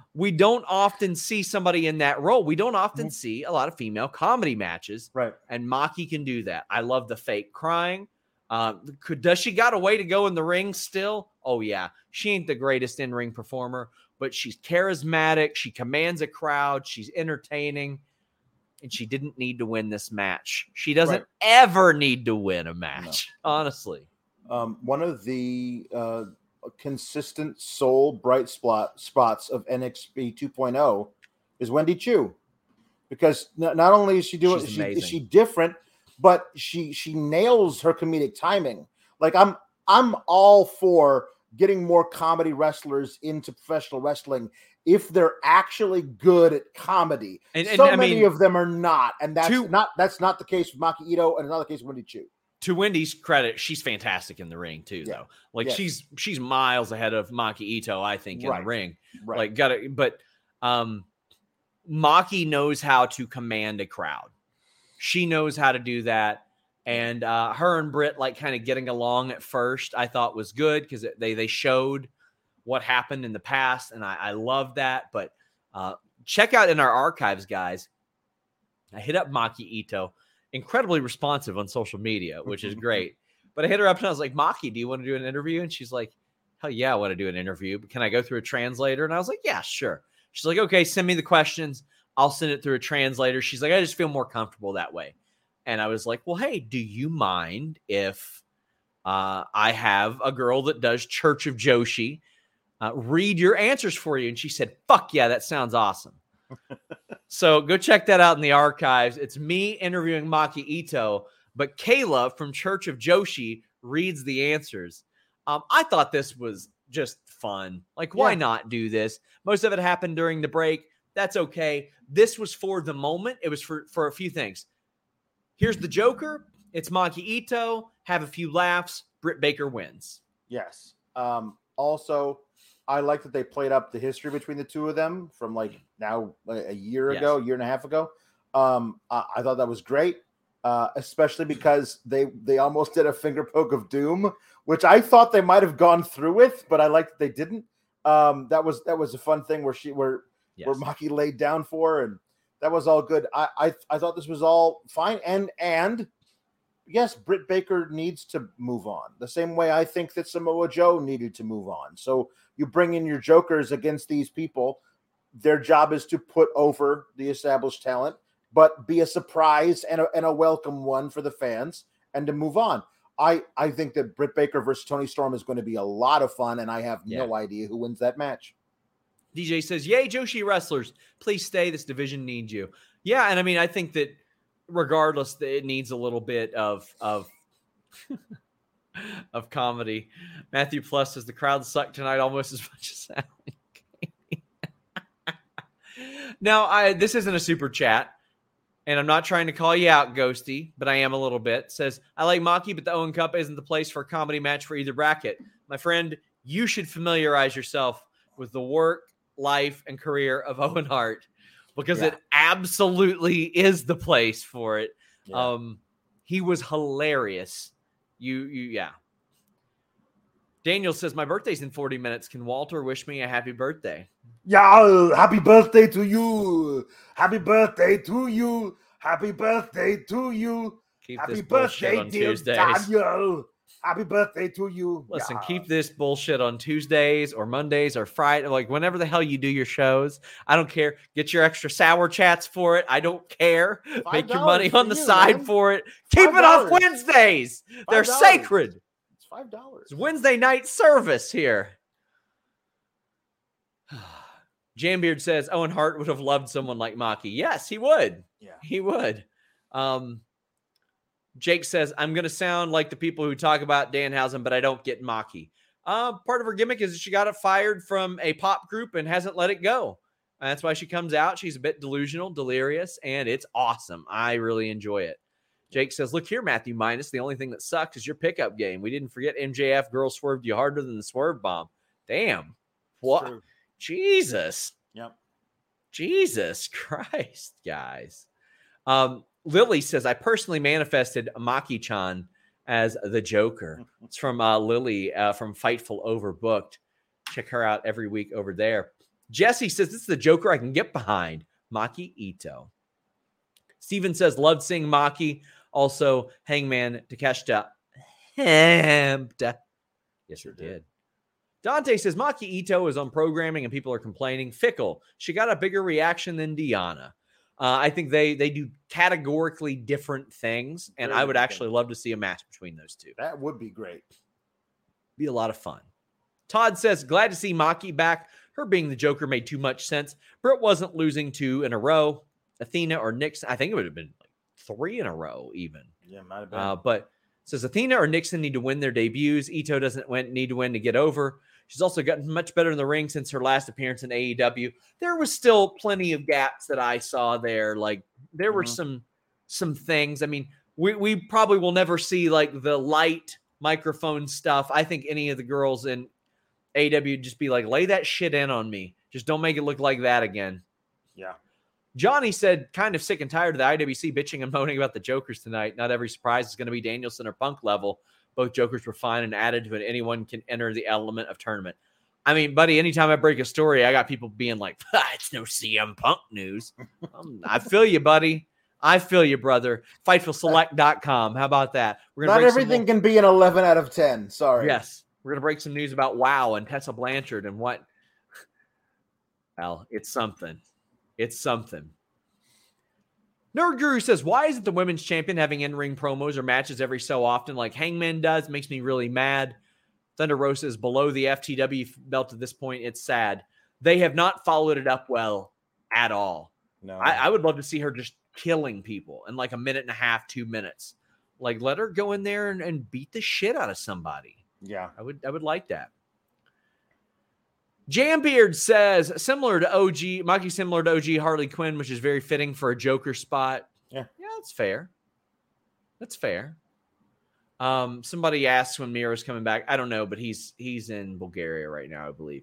we don't often see somebody in that role. We don't often Mhm. see a lot of female comedy matches. Right. And Maki can do that. I love the fake crying. Uh, could, does she got a way to go in the ring still? Oh, yeah. She ain't the greatest in-ring performer, but she's charismatic. She commands a crowd. She's entertaining. And she didn't need to win this match. She doesn't Right. ever need to win a match, no. honestly. Um, one of the uh, consistent soul bright spot spots of N X T two point oh is Wendy Chu, because n- not only is she doing she, is she different, but she she nails her comedic timing. Like I'm I'm all for getting more comedy wrestlers into professional wrestling if they're actually good at comedy. And, and so I many mean, of them are not, and that's to, not that's not the case with Maki Ito, and another case with Wendy Chu. To Wendy's credit, she's fantastic in the ring too, Yeah. though. Like yes. she's she's miles ahead of Maki Ito, I think, in right. the ring. Right. Like got it, but um, Maki knows how to command a crowd. She knows how to do that, and uh, her and Britt like kind of getting along at first, I thought was good because they they showed what happened in the past, and I, I love that. But uh, check out in our archives, guys. I hit up Maki Ito. Incredibly responsive on social media, which is great. But I hit her up and I was like, Maki, do you want to do an interview? And she's like, hell yeah, I want to do an interview. But can I go through a translator? And I was like, yeah, sure. She's like, okay, send me the questions. I'll send it through a translator. She's like, I just feel more comfortable that way. And I was like, well, hey, do you mind if uh, I have a girl that does Church of Joshi uh, read your answers for you? And she said, fuck yeah, that sounds awesome. So go check that out in the archives. It's me interviewing Maki Ito, but Kayla from Church of Joshi reads the answers. Um, I thought this was just fun. Like, why yeah. not do this? Most of it happened during the break. That's okay. This was for the moment. It was for, for a few things. Here's the Joker. It's Maki Ito. Have a few laughs. Britt Baker wins. Yes. Um, also, I like that they played up the history between the two of them from like now a year ago, yes. year and a half ago. Um, I, I thought that was great, uh, especially because they they almost did a finger poke of doom, which I thought they might have gone through with, but I liked that they didn't. Um, that was that was a fun thing where she where yes. where Maki laid down for her, and that was all good. I, I I thought this was all fine, and and yes, Britt Baker needs to move on the same way I think that Samoa Joe needed to move on. So you bring in your jokers against these people. Their job is to put over the established talent, but be a surprise and a, and a welcome one for the fans and to move on. I, I think that Britt Baker versus Toni Storm is going to be a lot of fun, and I have yeah. no idea who wins that match. D J says, yay, Joshi wrestlers. Please stay. This division needs you. Yeah, and I mean, I think that regardless, it needs a little bit of of of comedy. Matthew Plus says the crowd sucked tonight almost as much as Alan. Now, I this isn't a super chat, and I'm not trying to call you out, Ghosty, but I am a little bit. Says, I like Maki, but the Owen Cup isn't the place for a comedy match for either bracket. My friend, you should familiarize yourself with the work, life, and career of Owen Hart, because yeah. it absolutely is the place for it. Yeah. Um, he was hilarious. You, you, yeah. Daniel says, my birthday's in forty minutes. Can Walter wish me a happy birthday? Yeah, happy birthday to you. Happy birthday to you. Happy birthday to you. Keep happy this birthday on dear Tuesdays. Daniel. Happy birthday to you. Listen, yeah. keep this bullshit on Tuesdays or Mondays or Friday, like whenever the hell you do your shows. I don't care. Get your extra sour chats for it. I don't care. Make your money on the you, side man. for it. Keep five dollars. It off Wednesdays. five dollars. They're sacred. It's five dollars. It's Wednesday night service here. Jambeard says Owen Hart would have loved someone like Maki. Yes, he would. Yeah, he would. Um, Jake says, I'm going to sound like the people who talk about Danhausen, but I don't get Maki. Uh, part of her gimmick is she got it fired from a pop group and hasn't let it go. And that's why she comes out. She's a bit delusional, delirious, and it's awesome. I really enjoy it. Jake says, look here, Matthew Minus. The only thing that sucks is your pickup game. We didn't forget M J F girl swerved you harder than the swerve bomb. Damn. What? True. Jesus. Yep. Jesus Christ, guys. Um, Lily says, I personally manifested Maki-chan as the Joker. It's from uh, Lily uh, from Fightful Overbooked. Check her out every week over there. Jesse says, this is the Joker I can get behind. Maki Ito. Steven says, loved seeing Maki. Also, Hangman Takeshita. Hemped. Yes, sure did. Dante says, Maki Ito is on programming and people are complaining. Fickle. She got a bigger reaction than Deanna. Uh, I think they they do categorically different things, and Very I would actually thing. love to see a match between those two. That would be great. Be a lot of fun. Todd says, glad to see Maki back. Her being the Joker made too much sense. Britt wasn't losing two in a row. Athena or Nixon, I think it would have been like three in a row even. Yeah, might have been. Uh, but says Athena or Nixon need to win their debuts. Ito doesn't win, need to win to get over. She's also gotten much better in the ring since her last appearance in A E W. There was still plenty of gaps that I saw there. Like there were mm-hmm. some some things. I mean, we, we probably will never see like the light microphone stuff. I think any of the girls in A E W just be like, lay that shit in on me. Just don't make it look like that again. Yeah. Johnny said, kind of sick and tired of the I W C bitching and moaning about the Jokers tonight. Not every surprise is going to be Danielson or Punk level. Both Jokers were fine and added to it. Anyone can enter the element of tournament. I mean, buddy, anytime I break a story, I got people being like, ah, it's no C M Punk news. um, I feel you, buddy. I feel you, brother. Fightful Select dot com. How about that? We're gonna Not everything can be an eleven out of ten. Sorry. Yes. We're going to break some news about WoW and Tessa Blanchard and what. Well, it's something. It's something. Nerd Guru says, why isn't the women's champion having in-ring promos or matches every so often like Hangman does? Makes me really mad. Thunder Rosa is below the F T W belt at this point. It's sad. They have not followed it up well at all. No, I, I would love to see her just killing people in like a minute and a half, two minutes. Like, let her go in there and, and beat the shit out of somebody. Yeah. I would I would like that. Jambeard says, similar to O G, Maki similar to O G Harley Quinn, which is very fitting for a Joker spot. Yeah. Yeah, that's fair. That's fair. Um, somebody asks when Miro's coming back. I don't know, but he's he's in Bulgaria right now, I believe.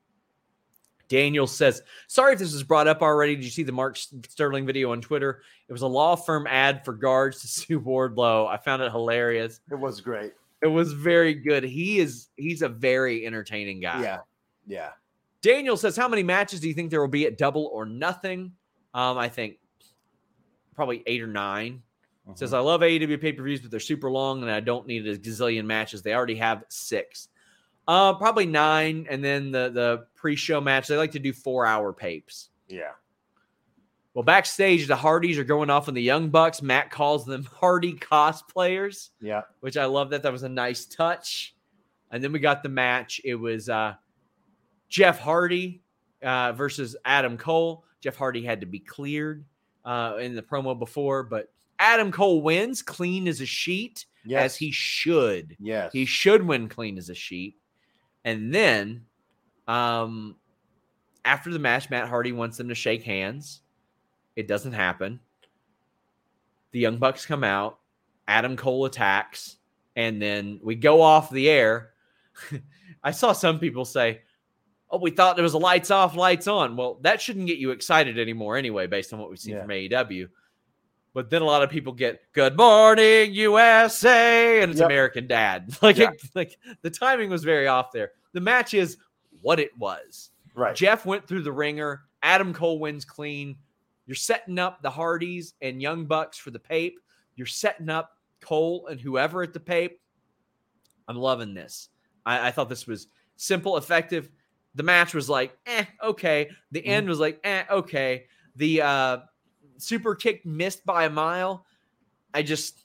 Daniel says, sorry if this was brought up already. Did you see the Mark Sterling video on Twitter? It was a law firm ad for guards to sue Wardlow. I found it hilarious. It was great. It was very good. He is he's a very entertaining guy. Yeah. Yeah. Daniel says, how many matches do you think there will be at Double or Nothing? Um, I think probably eight or nine. Uh-huh. Says, I love A E W pay-per-views, but they're super long, and I don't need a gazillion matches. They already have six. Uh, probably nine, and then the, the pre-show match. They like to do four-hour papes. Yeah. Well, backstage, the Hardys are going off on the Young Bucks. Matt calls them Hardy cosplayers. Yeah. Which I love that. That was a nice touch. And then we got the match. It was uh, Jeff Hardy uh, versus Adam Cole. Jeff Hardy had to be cleared uh, in the promo before, but Adam Cole wins clean as a sheet, yes. as he should. Yes. He should win clean as a sheet. And then um, after the match, Matt Hardy wants them to shake hands. It doesn't happen. The Young Bucks come out. Adam Cole attacks. And then we go off the air. I saw some people say, oh, we thought there was a lights off, lights on. Well, that shouldn't get you excited anymore anyway, based on what we've seen yeah. from A E W. But then a lot of people get, good morning, U S A, and it's yep. American Dad. Like, yeah. it, like the timing was very off there. The match is what it was. Right. Jeff went through the ringer. Adam Cole wins clean. You're setting up the Hardys and Young Bucks for the Pape. You're setting up Cole and whoever at the Pape. I'm loving this. I, I thought this was simple, effective. The match was like, eh, okay. The mm-hmm. end was like, eh, okay. The uh, super kick missed by a mile. I just,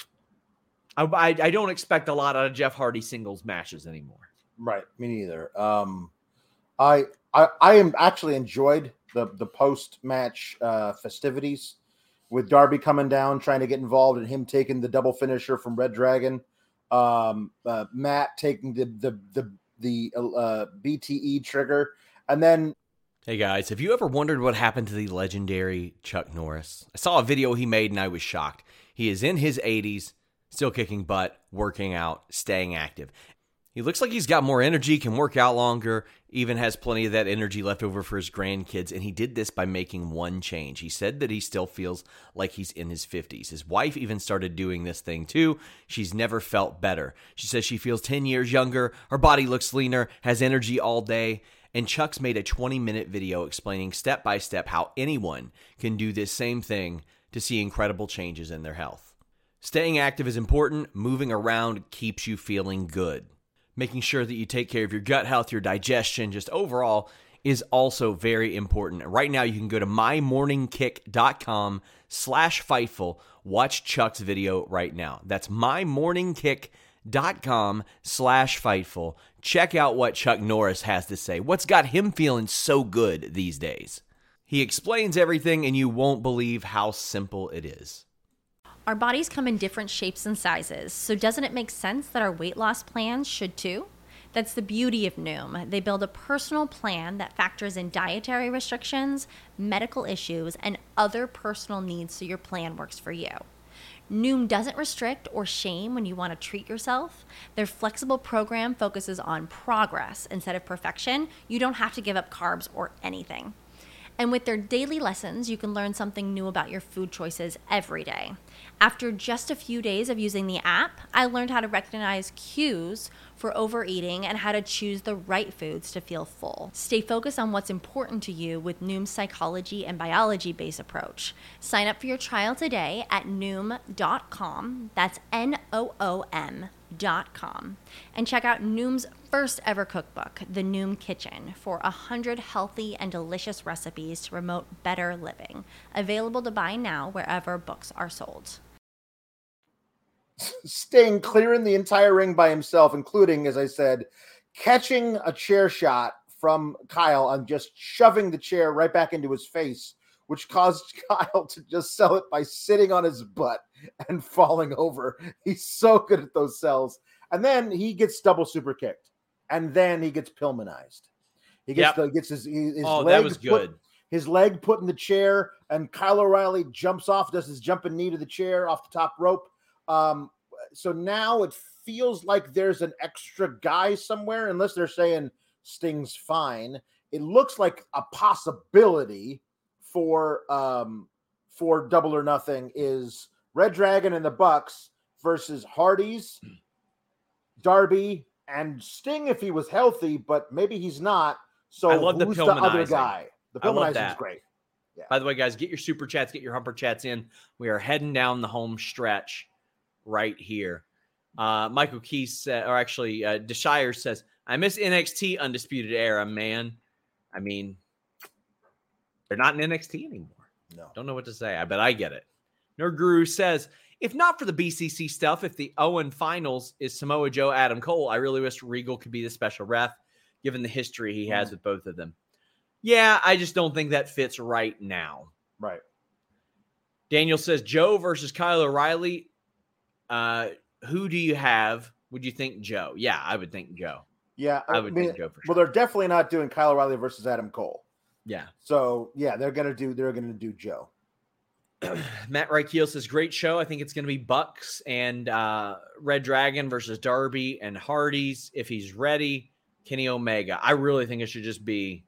I, I, I don't expect a lot out of Jeff Hardy singles matches anymore. Right. Me neither. Um, I, I, I am actually enjoyed the, the post-match uh, festivities with Darby coming down, trying to get involved, and him taking the double finisher from Red Dragon. Um, uh, Matt taking the, the, the, the uh, B T E trigger. And then, hey guys, have you ever wondered what happened to the legendary Chuck Norris? I saw a video he made and I was shocked. He is in his eighties, still kicking butt, working out, staying active. He looks like he's got more energy, can work out longer, even has plenty of that energy left over for his grandkids, and he did this by making one change. He said that he still feels like he's in his fifties. His wife even started doing this thing too. She's never felt better. She says she feels ten years younger, her body looks leaner, has energy all day, And Chuck's made a twenty-minute video explaining step-by-step how anyone can do this same thing to see incredible changes in their health. Staying active is important. Moving around keeps you feeling good. Making sure that you take care of your gut health, your digestion, just overall is also very important. Right now, you can go to mymorningkick.com slash Fightful. Watch Chuck's video right now. That's mymorningkick.com slash Fightful. Check out what Chuck Norris has to say. What's got him feeling so good these days? He explains everything, and you won't believe how simple it is. Our bodies come in different shapes and sizes, so doesn't it make sense that our weight loss plans should too? That's the beauty of Noom. They build a personal plan that factors in dietary restrictions, medical issues, and other personal needs so your plan works for you. Noom doesn't restrict or shame when you want to treat yourself. Their flexible program focuses on progress instead of perfection. You don't have to give up carbs or anything. And with their daily lessons, you can learn something new about your food choices every day. After just a few days of using the app, I learned how to recognize cues for overeating and how to choose the right foods to feel full. Stay focused on what's important to you with Noom's psychology and biology-based approach. Sign up for your trial today at noom dot com. That's N O O M dot com. And check out Noom's first ever cookbook, The Noom Kitchen, for one hundred healthy and delicious recipes to promote better living. Available to buy now wherever books are sold. Sting clearing the entire ring by himself, including, as I said, catching a chair shot from Kyle and just shoving the chair right back into his face, which caused Kyle to just sell it by sitting on his butt and falling over. He's so good at those sells. And then he gets double super kicked. And then he gets Pillmanized. He gets, yep. the, gets his, his oh, leg that was put, good. His leg put in the chair, and Kyle O'Reilly jumps off, does his jumping knee to the chair off the top rope. Um, so now it feels like there's an extra guy somewhere, unless they're saying Sting's fine. It looks like a possibility for um, for Double or Nothing is Red Dragon and the Bucks versus Hardy's, Darby, and Sting if he was healthy, but maybe he's not. So I love who's the, the other guy? The Pillmanizing is great. Yeah. By the way, guys, get your super chats, get your humper chats in. We are heading down the home stretch right here. Uh, Michael Keys, uh, or actually, uh, Deshire says, I miss N X T Undisputed Era, man. I mean, they're not in N X T anymore. No. Don't know what to say, I bet I get it. Nerd Guru says, if not for the B C C stuff, if the Owen finals is Samoa Joe, Adam Cole, I really wish Regal could be the special ref, given the history he has mm. with both of them. Yeah, I just don't think that fits right now. Right. Daniel says, Joe versus Kyle O'Reilly. Uh, who do you have? Would you think Joe? Yeah, I would think Joe. Yeah, I would I mean, think Joe for sure. Well, they're definitely not doing Kyle O'Reilly versus Adam Cole. Yeah. So yeah, they're gonna do. They're gonna do Joe. Matt Reichel says, great show. I think it's going to be Bucks and uh, Red Dragon versus Darby and Hardy's. If he's ready, Kenny Omega. I really think it should just be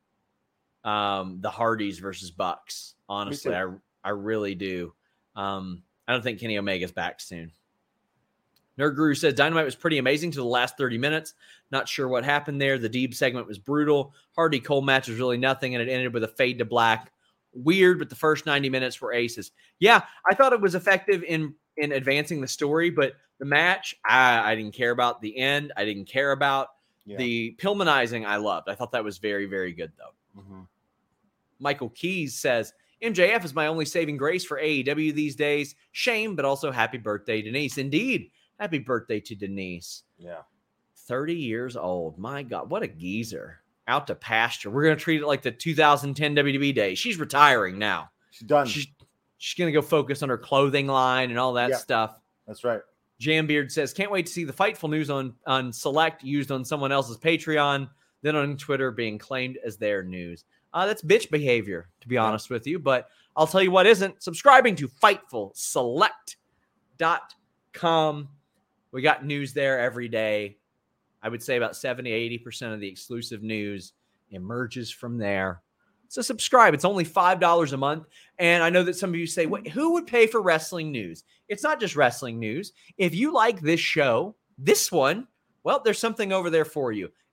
um, the Hardys versus Bucks. Honestly, I I really do. Um, I don't think Kenny Omega's back soon. Nerd Guru says, Dynamite was pretty amazing to the last thirty minutes. Not sure what happened there. The Deeb segment was brutal. Hardy Cole match was really nothing, and it ended with a fade to black. Weird, but the first ninety minutes were aces. Yeah, I thought it was effective in, in advancing the story, but the match, I, I didn't care about. The end, I didn't care about. Yeah. The Pillmanizing, I loved. I thought that was very, very good, though. Mm-hmm. Michael Keys says, M J F is my only saving grace for A E W these days. Shame, but also happy birthday, Denise. Indeed, happy birthday to Denise. Yeah. thirty years old. My God, what a geezer. Out to pasture. We're going to treat it like the two thousand ten W W E days. She's retiring now. She's done. She's, she's going to go focus on her clothing line and all that yeah, stuff. That's right. Jambeard says, can't wait to see the Fightful news on, on Select used on someone else's Patreon, then on Twitter being claimed as their news. Uh, that's bitch behavior, to be yeah. honest with you. But I'll tell you what isn't. Subscribing to Fightful Select dot com. We got news there every day. I would say about seventy, eighty percent of the exclusive news emerges from there. So subscribe. It's only five dollars a month. And I know that some of you say, wait, who would pay for wrestling news? It's not just wrestling news. If you like this show, this one, well, there's something over there for you.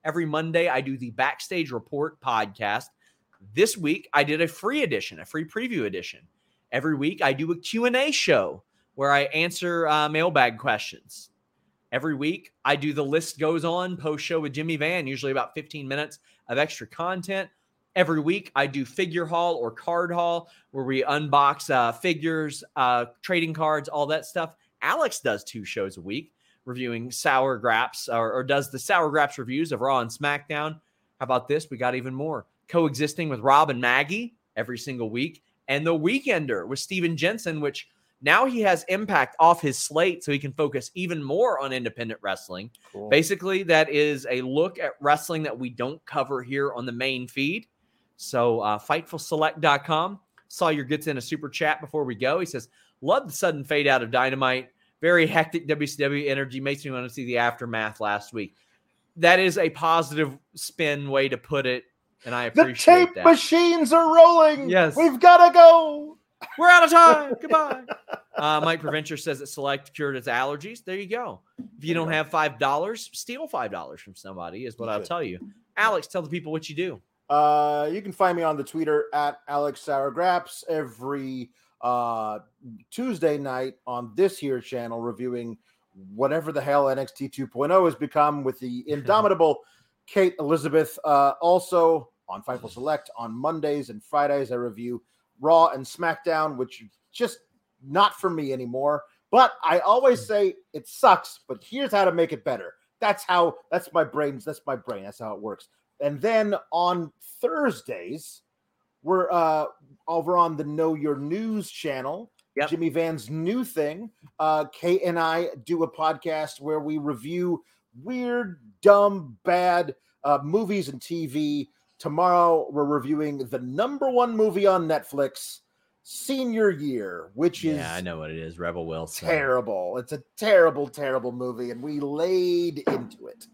Every Monday, I do the Backstage Report podcast. This week, I did a free edition, a free preview edition. Every week, I do a Q and A show where I answer uh, mailbag questions. Every week, I do the List Goes On post-show with Jimmy Van, usually about fifteen minutes of extra content. Every week, I do Figure Haul or Card Haul, where we unbox uh, figures, uh, trading cards, all that stuff. Alex does two shows a week, reviewing Sour Graps, or, or does the Sour Graps reviews of Raw and SmackDown. How about this? We got even more. Coexisting with Rob and Maggie every single week. And The Weekender with Steven Jensen, which now he has Impact off his slate so he can focus even more on independent wrestling. Cool. Basically, that is a look at wrestling that we don't cover here on the main feed. So uh, Fightful Select dot com. Sawyer gets in a super chat before we go. He says, love the sudden fade out of Dynamite. Very hectic W C W energy. Makes me want to see the aftermath last week. That is a positive spin way to put it, and I appreciate that. The tape that. Machines are rolling. Yes. We've got to go. We're out of time. Goodbye. Uh, Mike Preventure says that Select cured his allergies. There you go. If you don't have five dollars, steal five dollars from somebody is what I'll tell you. Alex, tell the people what you do. Uh, you can find me on the Twitter at Alex Sour Graps every uh, Tuesday night on this here channel, reviewing whatever the hell N X T two point oh has become with the indomitable Kate Elizabeth. Uh, also on Fightful Select on Mondays and Fridays, I review Raw and SmackDown, which is just not for me anymore. But I always say it sucks, but here's how to make it better. That's how, that's my brains. That's my brain. That's how it works. And then on Thursdays, we're uh, over on the Know Your News channel, yep. Jimmy Van's new thing. Uh, Kate and I do a podcast where we review weird, dumb, bad uh, movies and T V. Tomorrow, we're reviewing the number one movie on Netflix, Senior Year, which is... Yeah, I know what it is. Rebel Wilson. Terrible. It's a terrible, terrible movie, and we laid into it.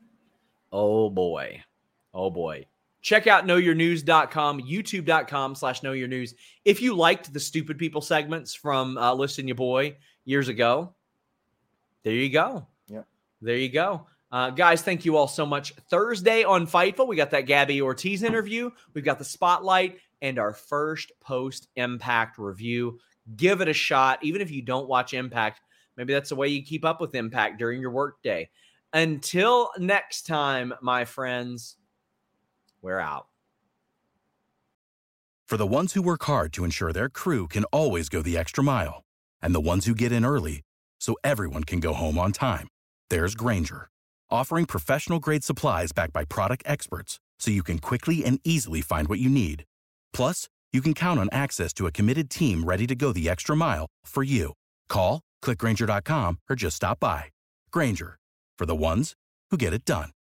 Oh, boy. Oh, boy. Check out know your news dot com, youtube dot com slash knowyournews. If you liked the Stupid People segments from uh, Listen Your Boy years ago, there you go. Yep. There you go. Uh, guys, thank you all so much. Thursday on Fightful, we got that Gabby Ortiz interview. We've got the Spotlight and our first post-Impact review. Give it a shot. Even if you don't watch Impact, maybe that's the way you keep up with Impact during your workday. Until next time, my friends, we're out. For the ones who work hard to ensure their crew can always go the extra mile, and the ones who get in early so everyone can go home on time, there's Grainger, offering professional-grade supplies backed by product experts so you can quickly and easily find what you need. Plus, you can count on access to a committed team ready to go the extra mile for you. Call, click Grainger dot com, or just stop by. Grainger, for the ones who get it done.